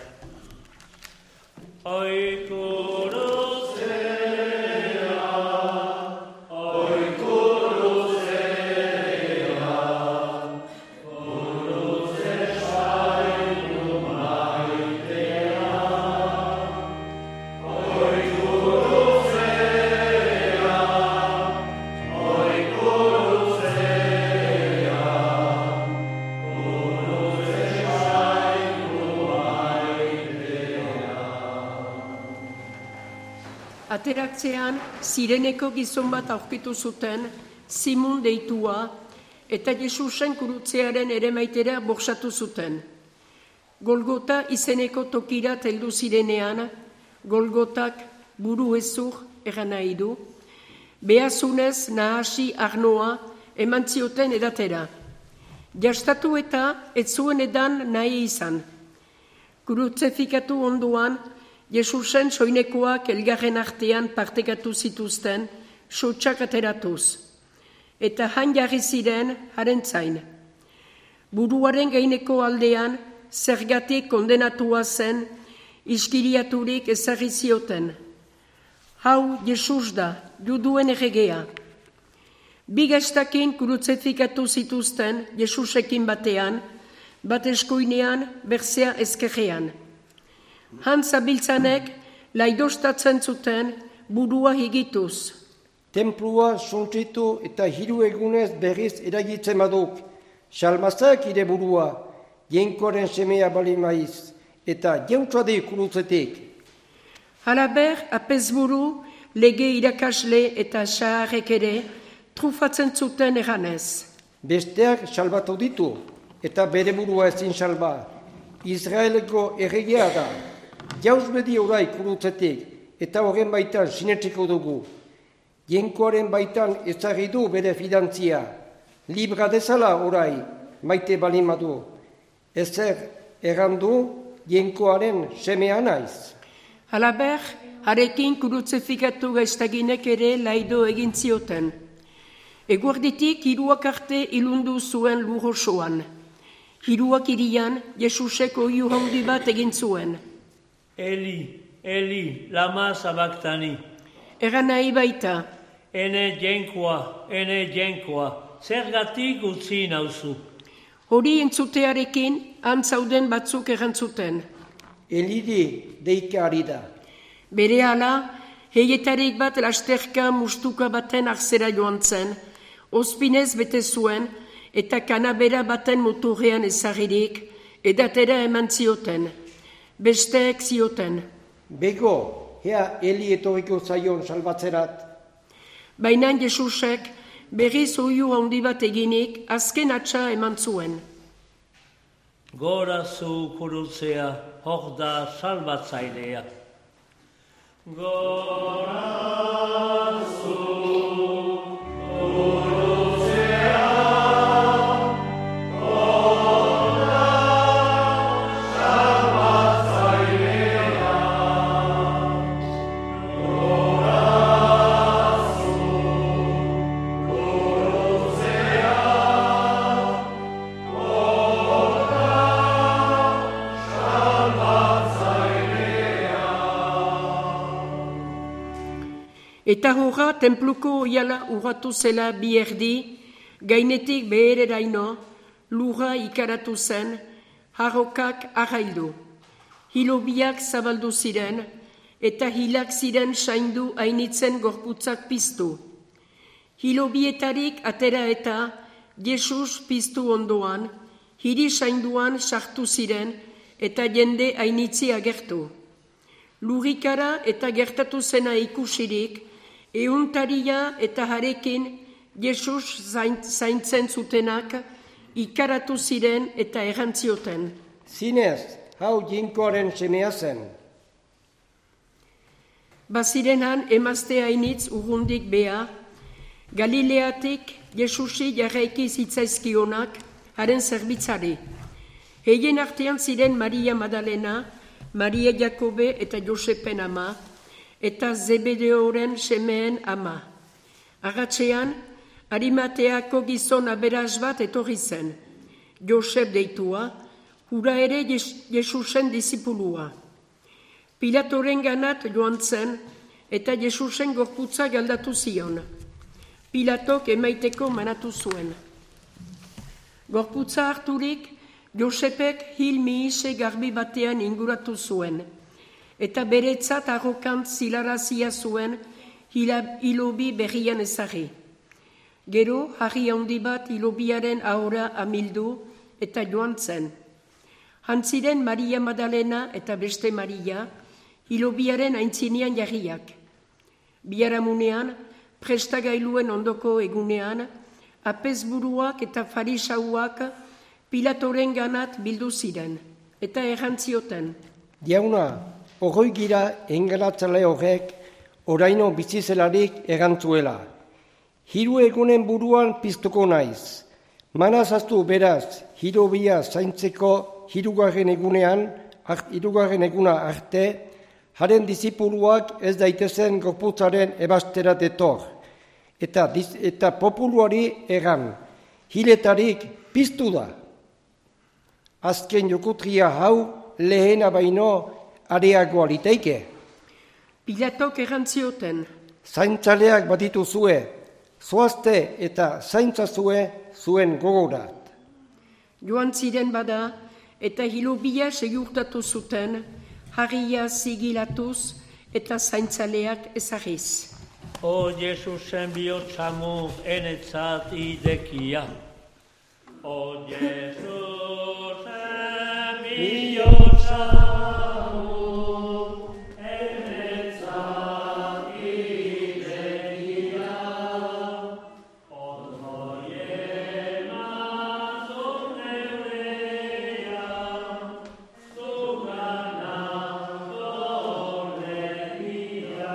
Speaker 1: Oi kurutzea, oi kurutzea, kurutze saindu maitea. Oi kurutzea, oi kurutzea, kurutze saindu maitea.
Speaker 3: Ateratzean, Zireneko gizon bat aurkitu zuten, Simun deitua, eta Jesusen kurutzearen ere maitera borsatu zuten. Golgota izeneko tokirat heldu zirenean, Golgotak buru ezur eran nahi du, behazunez nahasi arnoa eman zioten edatera. Jastatu eta ez zuen edan nahi izan. Kurutzefikatu onduan, Jesusen soinekoak elgarren artean partekatu zituzten, sotxak ateratuz. Eta han jarri ziren haren zain. Buruaren gaineko aldean, zergatik kondenatua zen, iskiriaturik ezarri zioten. Hau Jesus da, juduen erregea. Bi gaztakin kurutzefikatu zituzten, Jesusekin batean, bat eskuinean, berzea ezkerrean. Han zabiltzanek laidostatzen zuten burua higituz.
Speaker 4: Tenplua suntsitu eta hiru egunez berriz eragitzen baduk. Salmazak ire burua, jenkoaren semea bali maiz, eta jautzade kurutzetik.
Speaker 3: Halaber, apezburu, lege irakasle eta saharek ere, trufatzen zuten eranez.
Speaker 4: Besteak salbatu ditu, eta bere burua ezin salba. Israeleko erregea da. Jauz bedi orai kurutzetik, eta horren baitan sinetziko dugu. Jenkoaren baitan ezagri du bere fidantzia. Libra dezala orai, maite balimadu. Ezer errandu jenkoaren semea naiz.
Speaker 3: Halaber, harekin kurutzefikatu gaiztaginek ere laido egin zioten. Eguerditik hiruak arte ilundu zuen lur osoan. Hiruak irian, Jesusek oihu handi bat egin zuen.
Speaker 1: Eli, Eli, lama sabaktani.
Speaker 3: Eran nahi baita,
Speaker 1: Ene jenkoa, ene jenkoa, zergatik utzi nauzu.
Speaker 3: hori entzutearekin, antzauden batzuk erantzuten.
Speaker 4: Elidi deika ari da.
Speaker 3: Berehala, heietarik bat lasterka mustuka baten arzera joan zen, ospinez bete zuen, eta kanabera baten motorrean ezagririk, edatera eman zioten. Besteek zioten.
Speaker 4: Bego, hea Eli etorriko zaion salbatzerat.
Speaker 3: Baina Jesusek berriz oihu handi bat eginik azken atxa eman zuen.
Speaker 1: Gora zu kurutzea, hor da salbatzailea. Gora zu kurutzea, hor da salbatzailea. Gora zu kurutzea, hor da salbatzailea.
Speaker 3: Eta horra tenpluko oiala urratu zela bi erdi, gainetik behereraino, lurra ikaratu zen, harrokak arraildu. Hilobiak zabaldu ziren, eta hilak ziren saindu hainitzen gorputzak piztu. Hilobietarik atera eta Jesus piztu ondoan, hiri sainduan sartu ziren, eta jende hainitzi agertu. Lurikara eta gertatu zena ikusirik, euntaria eta harekin Jesus zain- zaintzen zutenak ikaratu ziren eta errantzioten.
Speaker 4: Zinez, hau jenkoaren semea zen.
Speaker 3: Bazirenan emazte hainitz urrundik bea, Galileatik Jesusi jarraiki zitzaizkionak haren zerbitzari. Heien artean ziren Maria Madalena, Maria Jakobe eta Josepen ama, eta Zebedeoren semeen ama. Arratsean, Arimateako gizon aberaz bat etorri zen. Josep deitua, hura ere Jesusen disipulua. Pilatoren ganat joan zen, eta Jesusen gorputza galdatu zion. Pilatok emaiteko manatu zuen. Gorputza harturik, Josepek hil mihise garbi batean inguratu zuen, eta beretzat arrokant zilarazia zuen hilobi berrian ezagri. Gero, harri handi bat hilobiaren ahora amildu eta joan zen. Hantziren Maria Madalena eta beste Maria, hilobiaren aintzinean jarriak. Biharamunean, prestagailuen ondoko egunean, apezburuak eta farisauak Pilatoren ganat bildu ziren, eta errantzioten.
Speaker 4: Jauna, ogoi gira enganatzale horrek oraino bizizelarik erantzuela. Hiru egunen buruan piztuko naiz. Manazaztu beraz, hirobia zaintzeko hirugarren egunean, hirugarren eguna arte, haren disipuluak ez daitezen gorputzaren ebastera detor. Eta, eta populuari egan, hiletarik piztu da. Azken jokutria hau lehena baino areagoa liteike.
Speaker 3: Pilatok errantzioten.
Speaker 4: Zaintzaleak baditu zue, zoazte eta zaintzazue zuen gogorat.
Speaker 3: Joan ziren bada, eta hilobia segurtatu zuten, harria zigilatuz eta zaintzaleak ezagiz.
Speaker 1: O Jesusen bihotzamu enetzat idekia. O Jesusen bihotzamu enetzat idekia. Ozoiena zoneurea, zugana zonegia.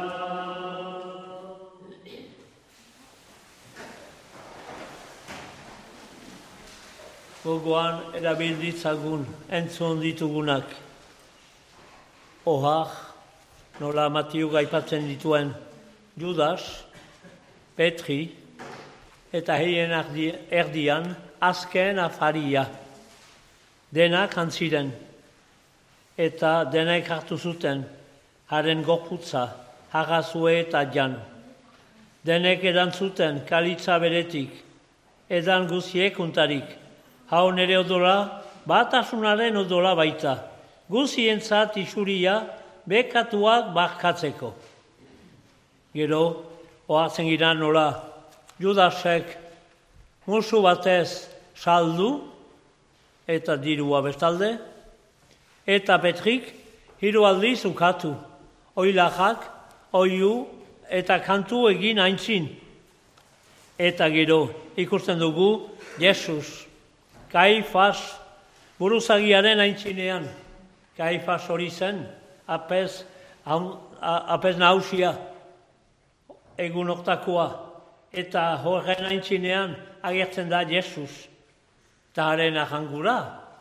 Speaker 1: Gogoan erabilditzagun entzun ditugunak. Ohar, nola Matiuk aipatzen dituen Judas, Petri, eta heien erdian azken afaria. Denak antziren, eta denak hartu zuten, haren gorputza, harrazue eta jan. Denek erantzuten kalitza beretik, edan guziek untarik. Hau nere odola, batasunaren odola baita, guzientzat isuria bekatuak barkatzeko. Gero, ohartzen gira nola, Judasek musu batez saldu, eta dirua bestalde, eta Petrik hiru aldiz ukatu, oilajak, oiu eta kantu egin aintzin. Eta gero, ikusten dugu, Jesus, Kaifas, buruzagiaren aintzinean, Kaifas hori zen, apez, apez nausia, egun oktakoa, eta horren aintzinean agertzen da Jesus, eta haren ahangura.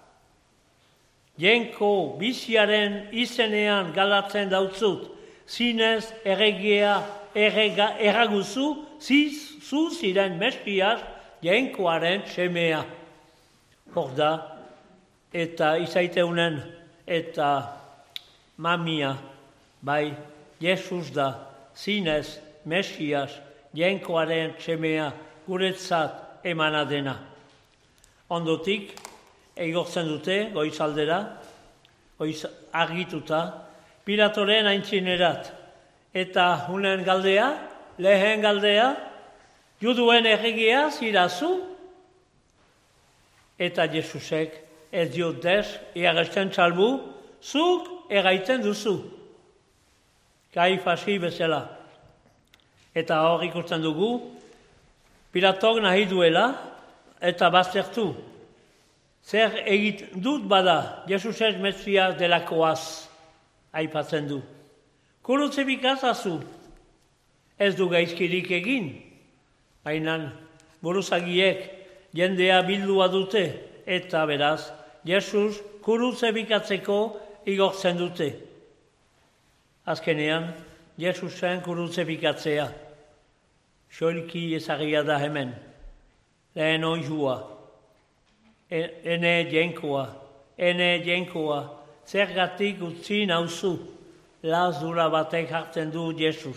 Speaker 1: Jenko biziaren izenean galatzen dautzut, zinez erregia errega, erraguzu, ziz, zu ziren meskiaz, jenkoaren semea. Hor da, eta izaiteunen, eta mamia, bai, Jesus da, zinez, Mesias, jenkoaren semea, guretzat emana dena. Ondotik, egortzen dute, goizaldera, goiz argituta, Pilatoren aintzinerat, eta unen galdea, lehen galdea, juduen erregia zirazu, eta Jesusek ez diotez, iagesten txalbu, zuk erraiten duzu. Kaifasi bezala. Eta hor ikusten dugu, Pilatok nahi duela, eta baztertu. Zer egit dut bada, Jesusek Mesias delakoaz, aipatzen du. Kurutze bikazazu, ez du gaizkirik egin, baina buruzagiek jendea bildua dute, eta beraz, Jesus kurutze bikatzeko igortzen dute. Azkenean, Jesusen kurutze bikatzea. Soilki ezagia da hemen, lehen oizua. ene jenkoa, ene jenkoa, zergatik utzi nauzu, lazura batek hartzen du Jesus.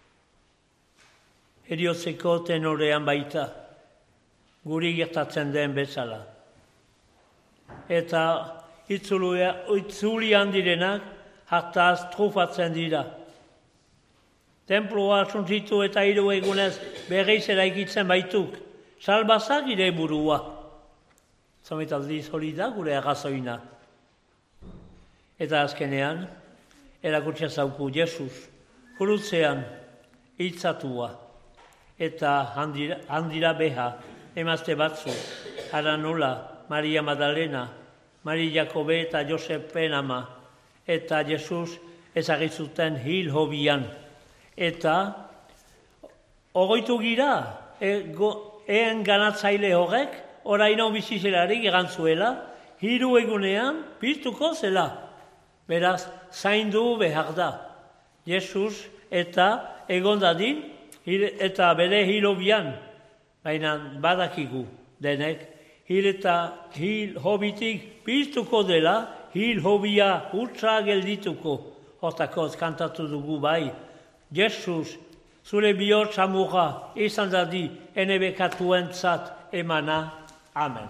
Speaker 1: Heriotzeko tenorean baita, guri gertatzen den bezala. Eta itzulian direnak, hartaz trufatzen dira. Temploa suntsitu eta hiru egunez berriz eraikitzen baituk, salbazak ire burua. Zametaldiz hori da gure arrazoina. Eta azkenean, erakutsia zauku Jesus, kurutzean, hitzatua, eta handira, handira beha, emazte batzu, ara nola, Maria Magdalena, Maria Jakobe eta Josepen ama, eta Jesus ezagitzuten hil hobian. Eta ogoitu gira, een ganatzaile horrek, oraino bizizelarik egantzuela, hiru egunean piztuko zela. Beraz, zaindu behar da. Jesus eta egondadin, eta bere hil hobian, baina badakigu denek, hil eta hil hobitik piztuko dela, hil hobia utza geldituko. Hortakoz kantatu dugu bai. Jesus, zure bihotz amurra izan dadi ene bekatuentzat emana. Amen.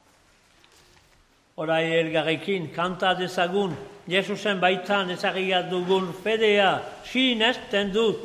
Speaker 1: Orai elgarrekin kanta dezagun, Jesusen baitan ezagia dugun fedea, sinesten dut.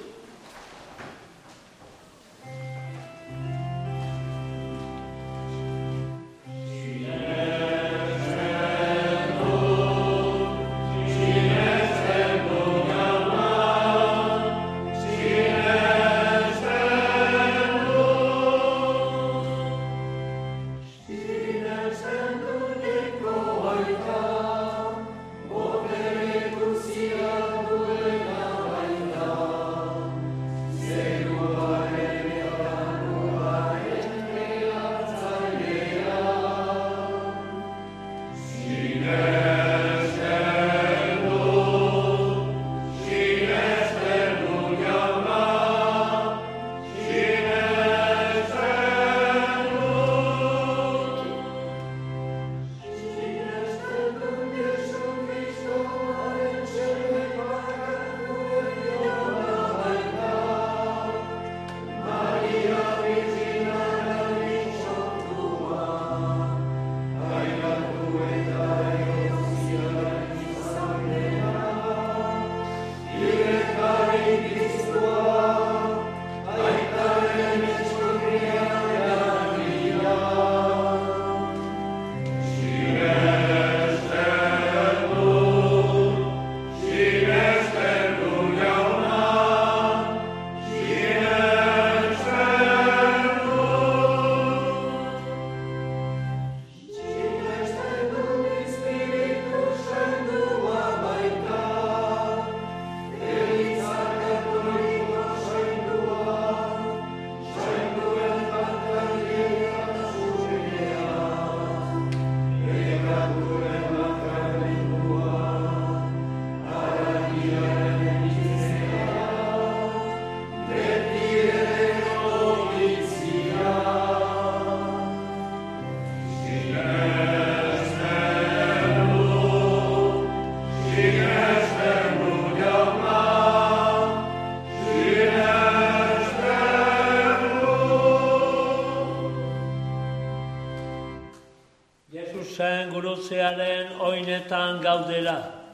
Speaker 1: Gurutzearen oinetan gaudela.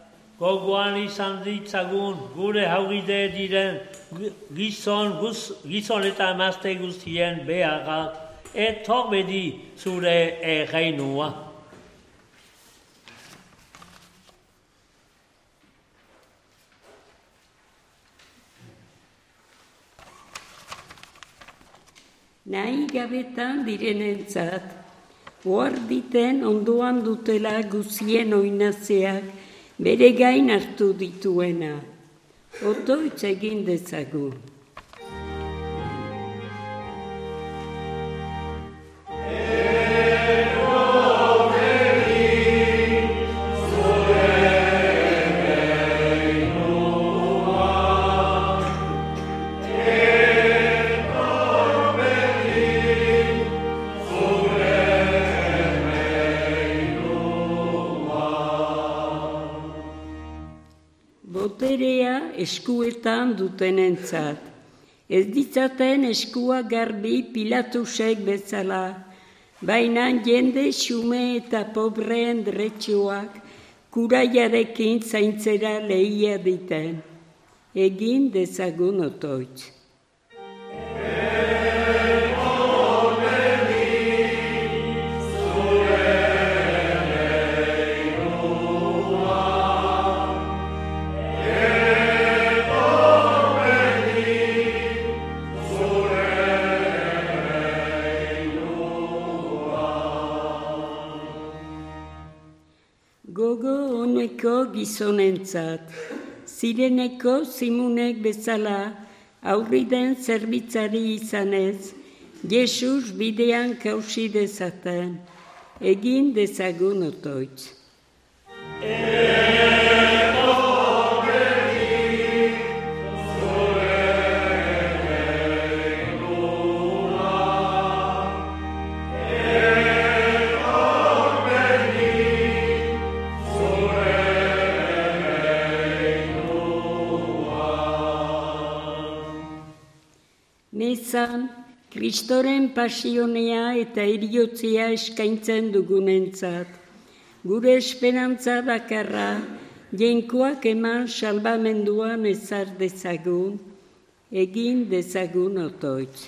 Speaker 1: Gogoan izan ditzagun gure haugide diren gizon, guz, gizon eta emazte guztien beharrak, etor bedi zure erreinua.
Speaker 2: Nahi gabetan direnentzat, ohar diten ondoan dutela guzien oinazeak bere gain hartu dituena. Otoitz egin dezagun.
Speaker 5: Amen.
Speaker 2: boterea eskuetan dutenentzat. Ez ditzaten eskua garbi Pilatusek bezala, baina jende xume eta pobreen dretxoak kuraiarekin zaintzera lehia diten. Egin dezagun otoitz. Gogo honeko gizonentzat, zireneko Simunek bezala, aurriden zerbitzari izanez, Jesus bidean kausi dezaten, egin dezagun otoitz. Nezan, Kristoren pasionea eta heriotzea eskaintzen dugunentzat. Gure esperantza bakarra, jainkoak eman salbamenduan ezar dezagun, egin dezagun otoitz.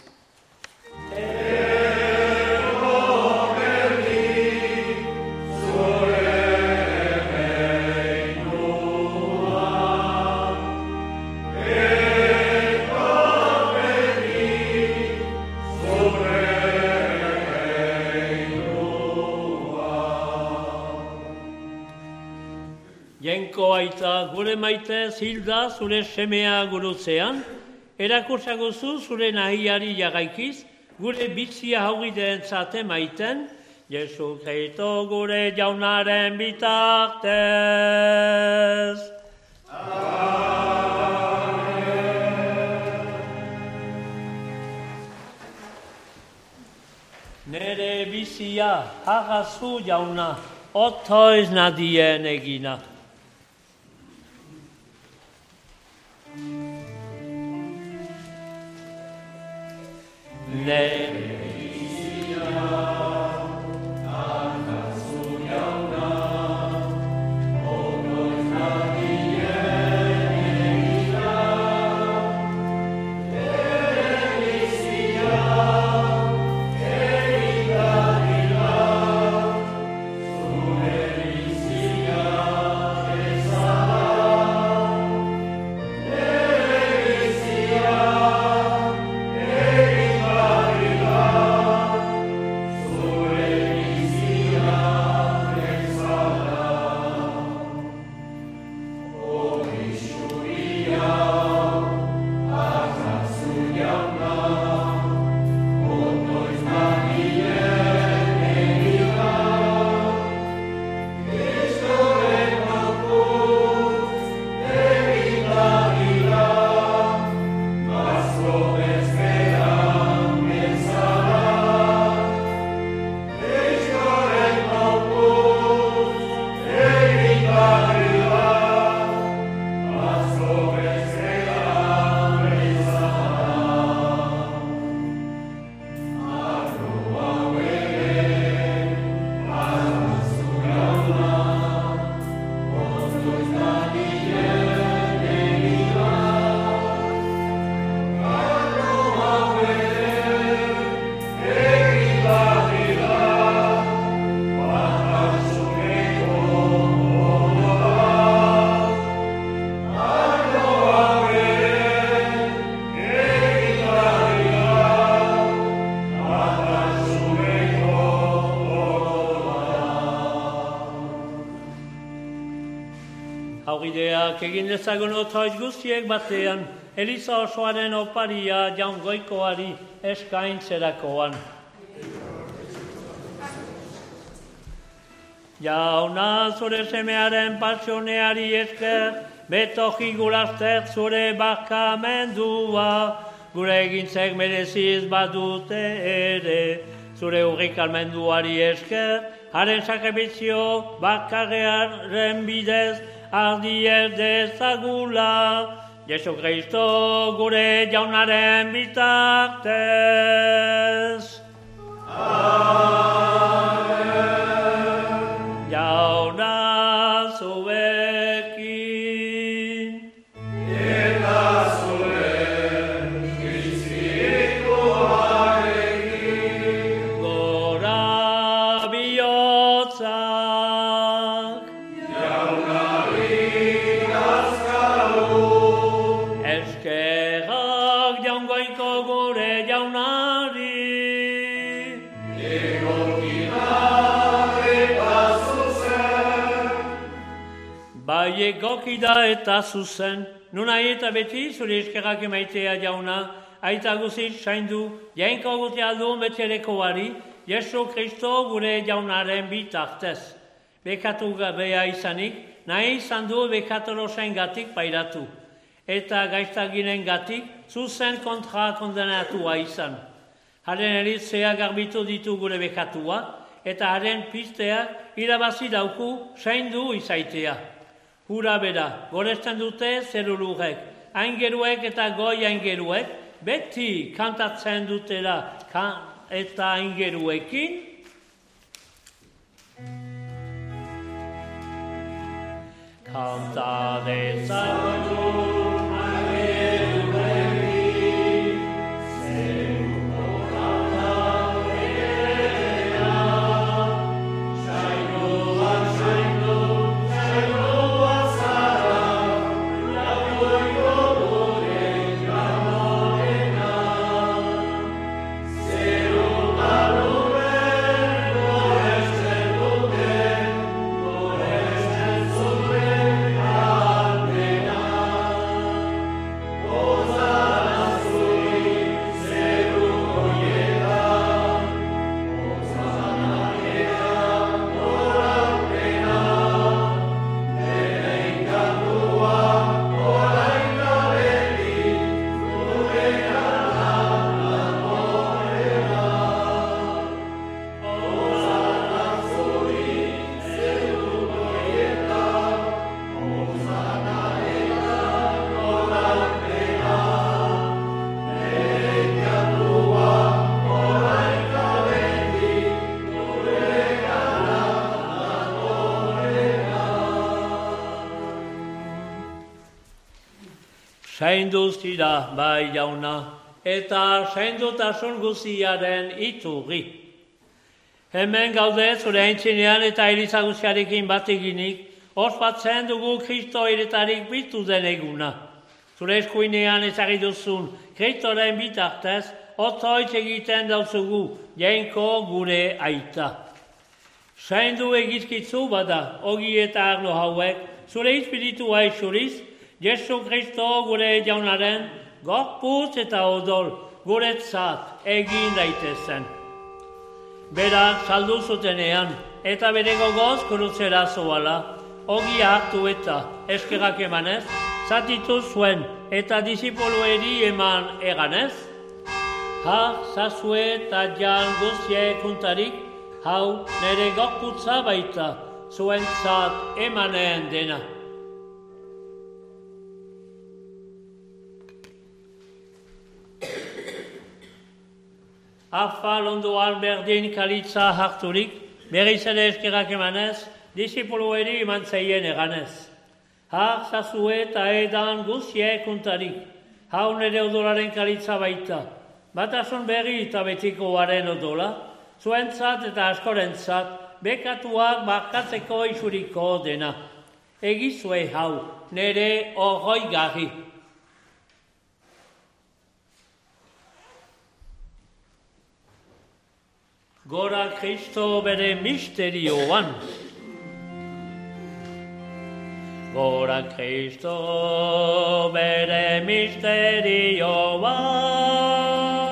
Speaker 1: Jenko aita, gure maite zilda zure semea gurutzean, erakursagozu zure nahiari jagaikiz, gure bitzia haugideen zate maiten, Jesu Kristo gure jaunaren bitartez. Nere bizia hagazu jauna, otoiz nadien egina. Nere bizia hagazu jauna, otoiz nadien egina. Nere bizia Haugideak egin dezagun otoitz guztiek batean, Eliza osoaren oparia jaungoikoari eskaintzerakoan. Jauna zure semearen pasioneari esker, beto jiguraztet zure bakamendua, gure egintzek mereziz badute ere, zure urrikalmenduari esker, haren sakrifizio bakarrearen bidez, ardi ez dezagula, Jesu Kristo gure jaunaren bitartez. Amen. Jauna zuekin. Eta zuen izpirituarekin. Gora bihotzak. Jaunari azkaru. Eskerrak jaungoiko gure jaunari. Bai egoki da eta zuzen, nuna eta beti zure eskerrak emaitea jauna, aita guzit saindu, jainko guti aldun betxerekoari, Jesu Kristo gure jaunaren bitartez. Bekatu gabea izanik, nahi izan du bekatoro gatik pairatu, eta gaiztaginen gatik zuzen kontra kondenatua izan. Haren eritzea garbitu ditu gure bekatua, eta haren pisteak irabazi dauku saindu izaitea. Hura bera, goresten dute zerulurek, aingeruek eta goi aingeruek, beti kantatzen dutela kan eta aingeruekin. Kanta dezagun aingeruekin, zeruko kanta berea, sainoak saino, saino. Sainduz dira bai jauna, eta saindutasun guziaren iturri. Hemen gaude zure aintzinean eta Eliza guziarekin bat eginik, ospatzen dugu Kristo eretarik bitu den eguna. Zure eskuinean ezagri duzun Kristoren bitartez, otoitz egiten dauzugu, jainko gure aita. Saindu egizkitzu bada, ogi eta arlo hauek, zure espiritua isuriz, Jesu Kristo gure jaunaren, gorputz eta odol guretzat egin daitezen. Berak saldu zutenean, eta bere gogoz kurutzera zoala, ogi hartu eta eskerrak emanez, zatitu zuen eta disipulueri eman eganez. Ha, zazue eta jan guztie kuntarik, hau nire gorputza baita zuentzat emanen dena. Afal ondoan berdin kalitza harturik, berriz ere eskerrak emanez, disipulueri eman zeien eganez. Har zazue eta edan guztie kuntarik, hau nire odolaren kalitza baita, batasun berri eta betikoaren odola, zuentzat eta askorentzat, bekatuak barkatzeko isuriko dena. Egizue hau, nire orroi garri. Gora Kristo bere misterioan. Gora Kristo bere misterioan.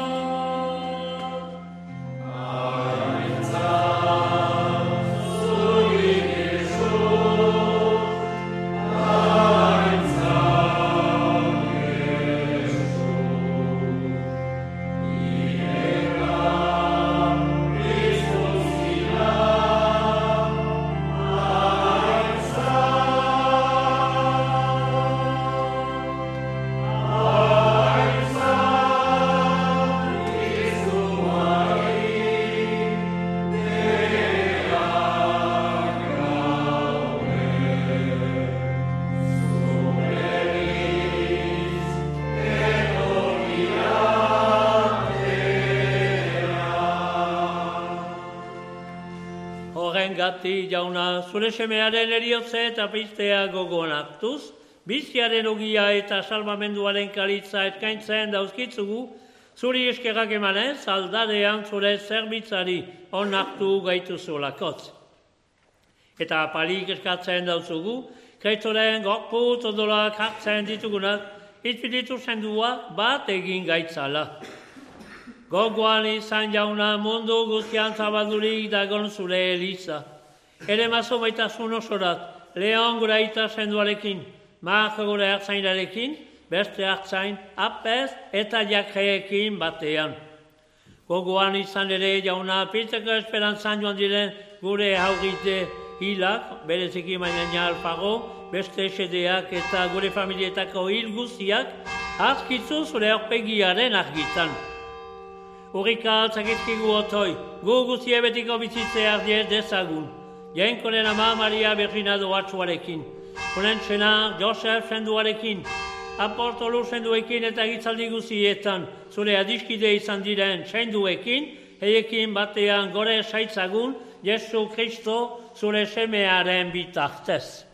Speaker 1: Horregati jauna, zure semearen eriotze eta pistea gogoan hartuz, biziaren ogia eta salbamenduaren kalitza eskaintzen dauzkitzugu, zuri eskerrak emanez, aldadean zure zerbitzari onartu gaituzulakotz. Eta apalik eskatzen dauzugu, Kristoren gorputz odolak hartzen ditugunak, izpiritu zendua bat egin gaitzala. Gogoan izan jauna mundu guztian zabaldurik dagon zure eliza. Ere mazo baitasun osorat, Leon gure aita zenduarekin, Mark gure hartzainarekin, beste hartzain, apez eta jakreekin batean. Gogoan izan ere jauna pizteko esperantzan joan diren gure haurite hilak, bereziki mainen alfago, beste esedeak eta gure familietako hil guztiak, azkitzu zure aurpegiaren argitan. Urrika altzakizkigu otoi, gu guztie betiko bizitzea ardiez dezagun. Jainkoren ama Maria Berrina doatzuarekin, honen txena Josef senduarekin, apostolu senduekin eta gitzaldi guztietan, zure adiskide izan diren senduekin, heiekin batean gore saitzagun, Jesu Kristo zure semearen bitartez.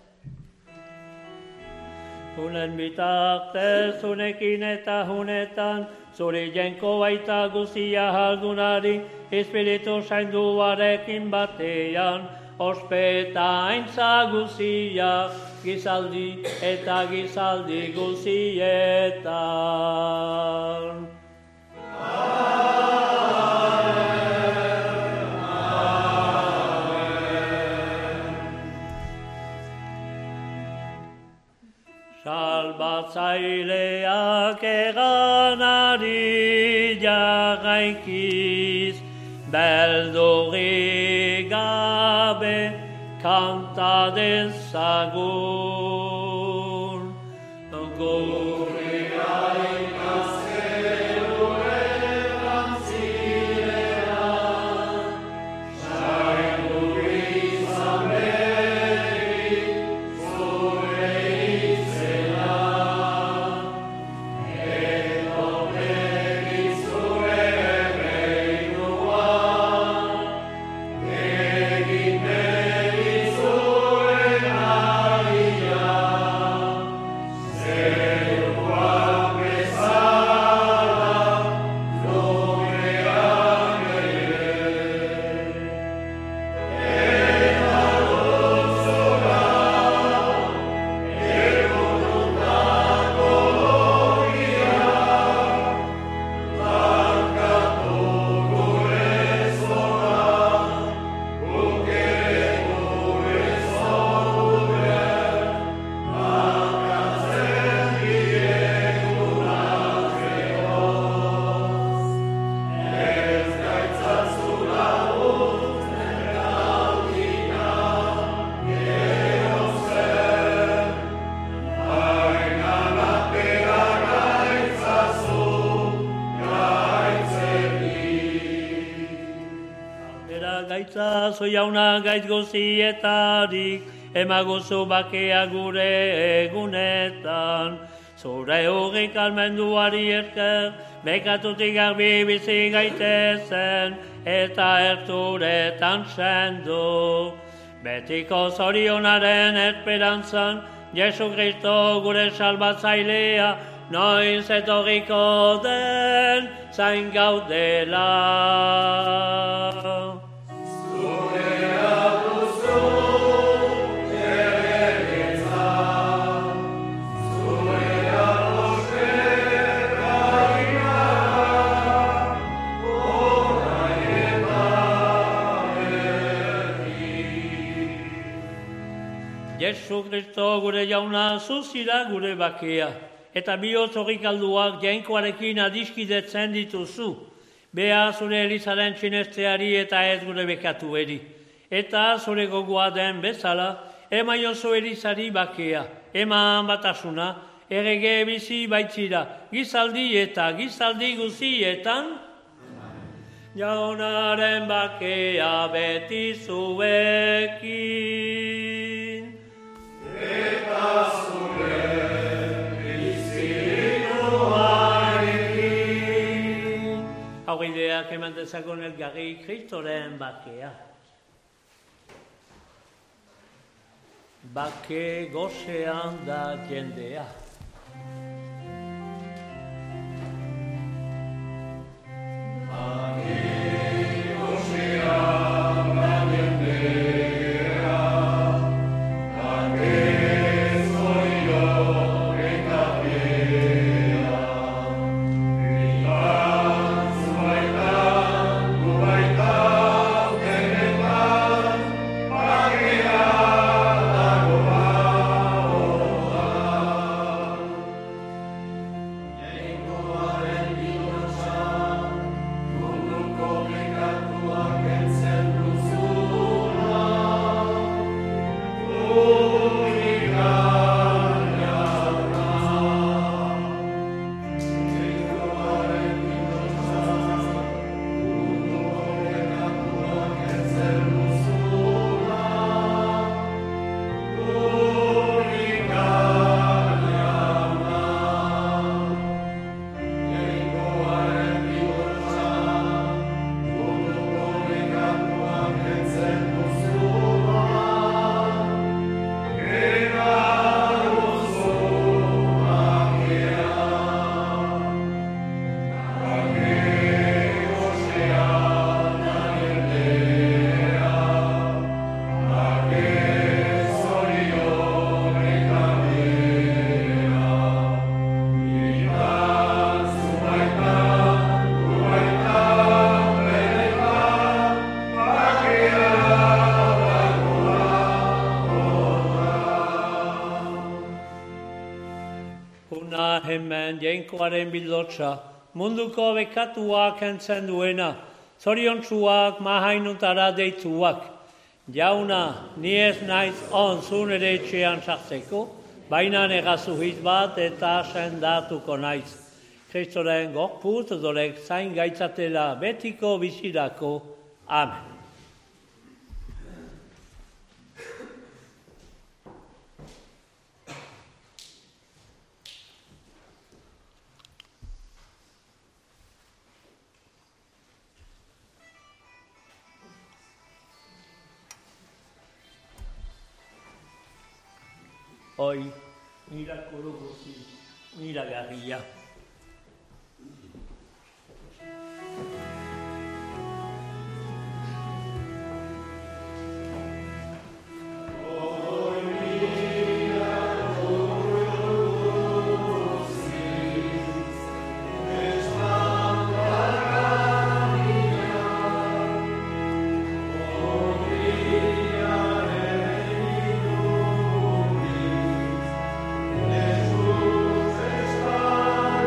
Speaker 1: Hunen bitartez, hunekin eta hunetan, zure jenko baita guzia halgunari, Espiritu zainduarekin batean, ospeta aintza guzia, gizaldi eta gizaldi guzietan. Salbatzaileak eganari jarraikiz, beldurrik gabe kanta dezagun. Gure gaikazkeruetan zirean, zaindu izan berri zure izena, edo begi zure reinuan, egin begi zure naia, zeruak bezala gurean ere. Eta luzura, egunotako ogia, barkatu gure zora, guk ere gure zore, markatzen dieguna geroz. Ez gaitzazu laguntzen gaudina, geroz zer, baina lapera gaitzazu gaitzetik. Era gaitzazu jauna gaitz guztietarik, emaguzu bakea gure egunetan. Zure urrik almenduari esker, bekatutik garbi bizi gaitezen, eta erturetan sendu. Betiko zorionaren esperantzan, Jesu Kristo gure salbatzailea, noiz etorriko den zain gaudela. Jesu Kristo gure jauna zuzira gure bakea, eta bihotz horrik alduak jainkoarekin adiskidetzen dituzu, bea zure elizaren txinesteari eta ez gure bekatueri. Eta zure gogoa den bezala, eman jozu elizari bakea, eman batasuna, errege bizi baitzira, gizaldi eta gizaldi guzietan, jaunaren bakea beti zuekin. Eta zure bizituarekin. Hau ideak eman dezagun elgarri Kristoren bakea. bake gozean da jendea. Hemen jainkoaren bildotsa, munduko bekatua kentzen duena, zoriontsuak mahainutara deituak. Jauna, ni ez naiz on zun ere etxean sartzeko, baina negazu hit bat eta sendatuko naiz. Kristoren gorputz dolek zain gaitzatela betiko bizirako. Amen. Hoy, mira Kurugusi, mira Garrilla.
Speaker 5: Jesús está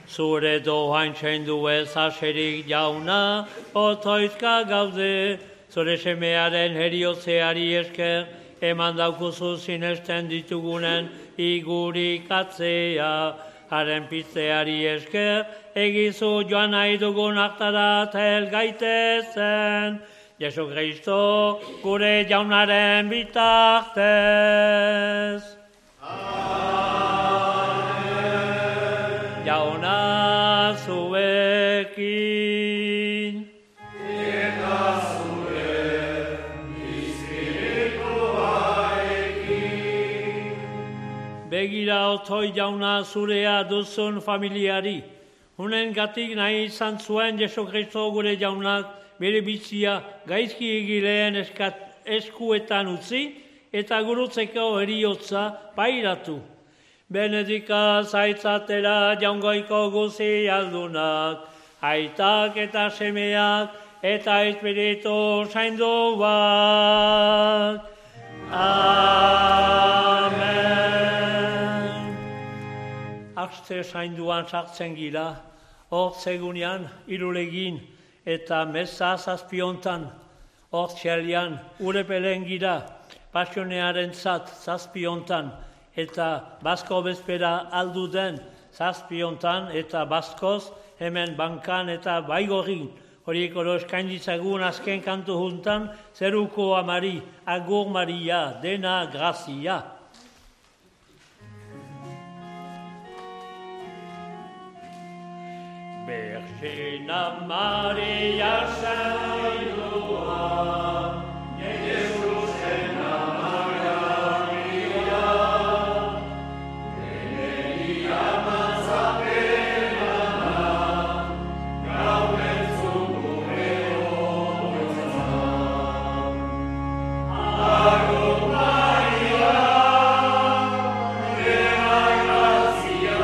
Speaker 1: Zure dohain txendu ez aserik jauna, otoizka gaude, zure semearen heriotzeari esker, eman daukuzu sinesten ditugunen igurikatzea, haren pizteari esker, egizu joan nahi dugun aktara tel gaitezen, Jesu Kristo gure jaunaren bitartez. Amen. Jauna zuekin. Begira otoi jauna zurea duzun familiari. Hunen gatik nahi izan zuen Jesu Kristo gure jaunak bere bizia gaizki egileen eskuetan utzi eta gurutzeko heriotza pairatu. Benedika zaitzatera jaungoiko guzi aldunak, aitak eta semeak eta espiritu zaindu bat. Amen. Aste zainduan sartzen gira, hor segunean irulegin eta meza zazpiontan, hor txelian urepelen gira, pasionearen zat zazpiontan, eta basko bezpera aldu den zazpiontan, eta baskoz hemen bankan eta baigorin, horiek oro eskainditzagun azken kantu juntan, zeruko amari, agur Maria, dena grazia. Virgina Maria zaindua, Jesusen Maria, Benedika matzapelana, gaur entzun gure hotza. Agur Maria, dena grazia,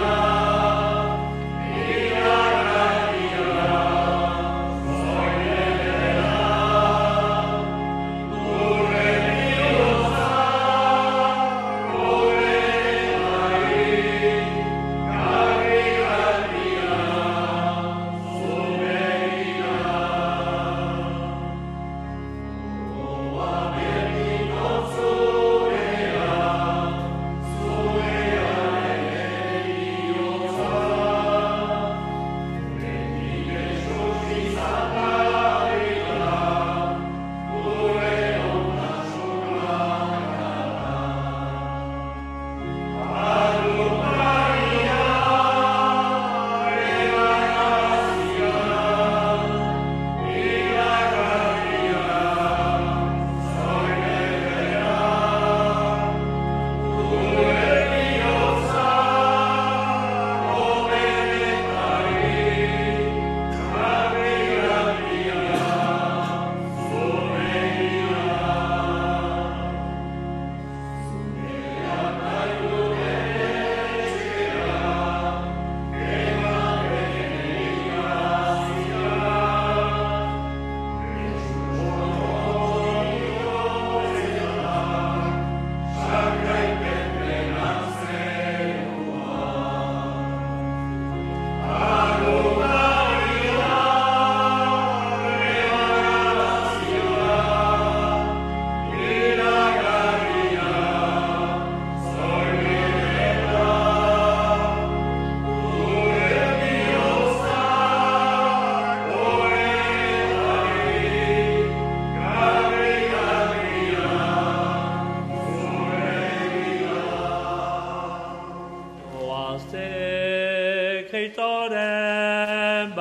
Speaker 1: Kristoren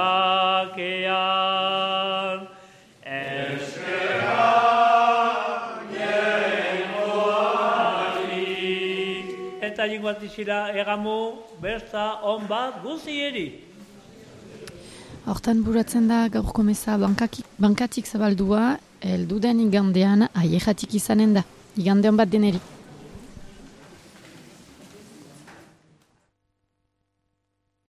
Speaker 1: bakean, eta jinguatizira egamu berta on bat guzieri.
Speaker 5: Hortan buratzen da gaurko meza bankaki, bankatik zabaldua, elduden igandean aiejatik izanen da. Igandean bat deneri.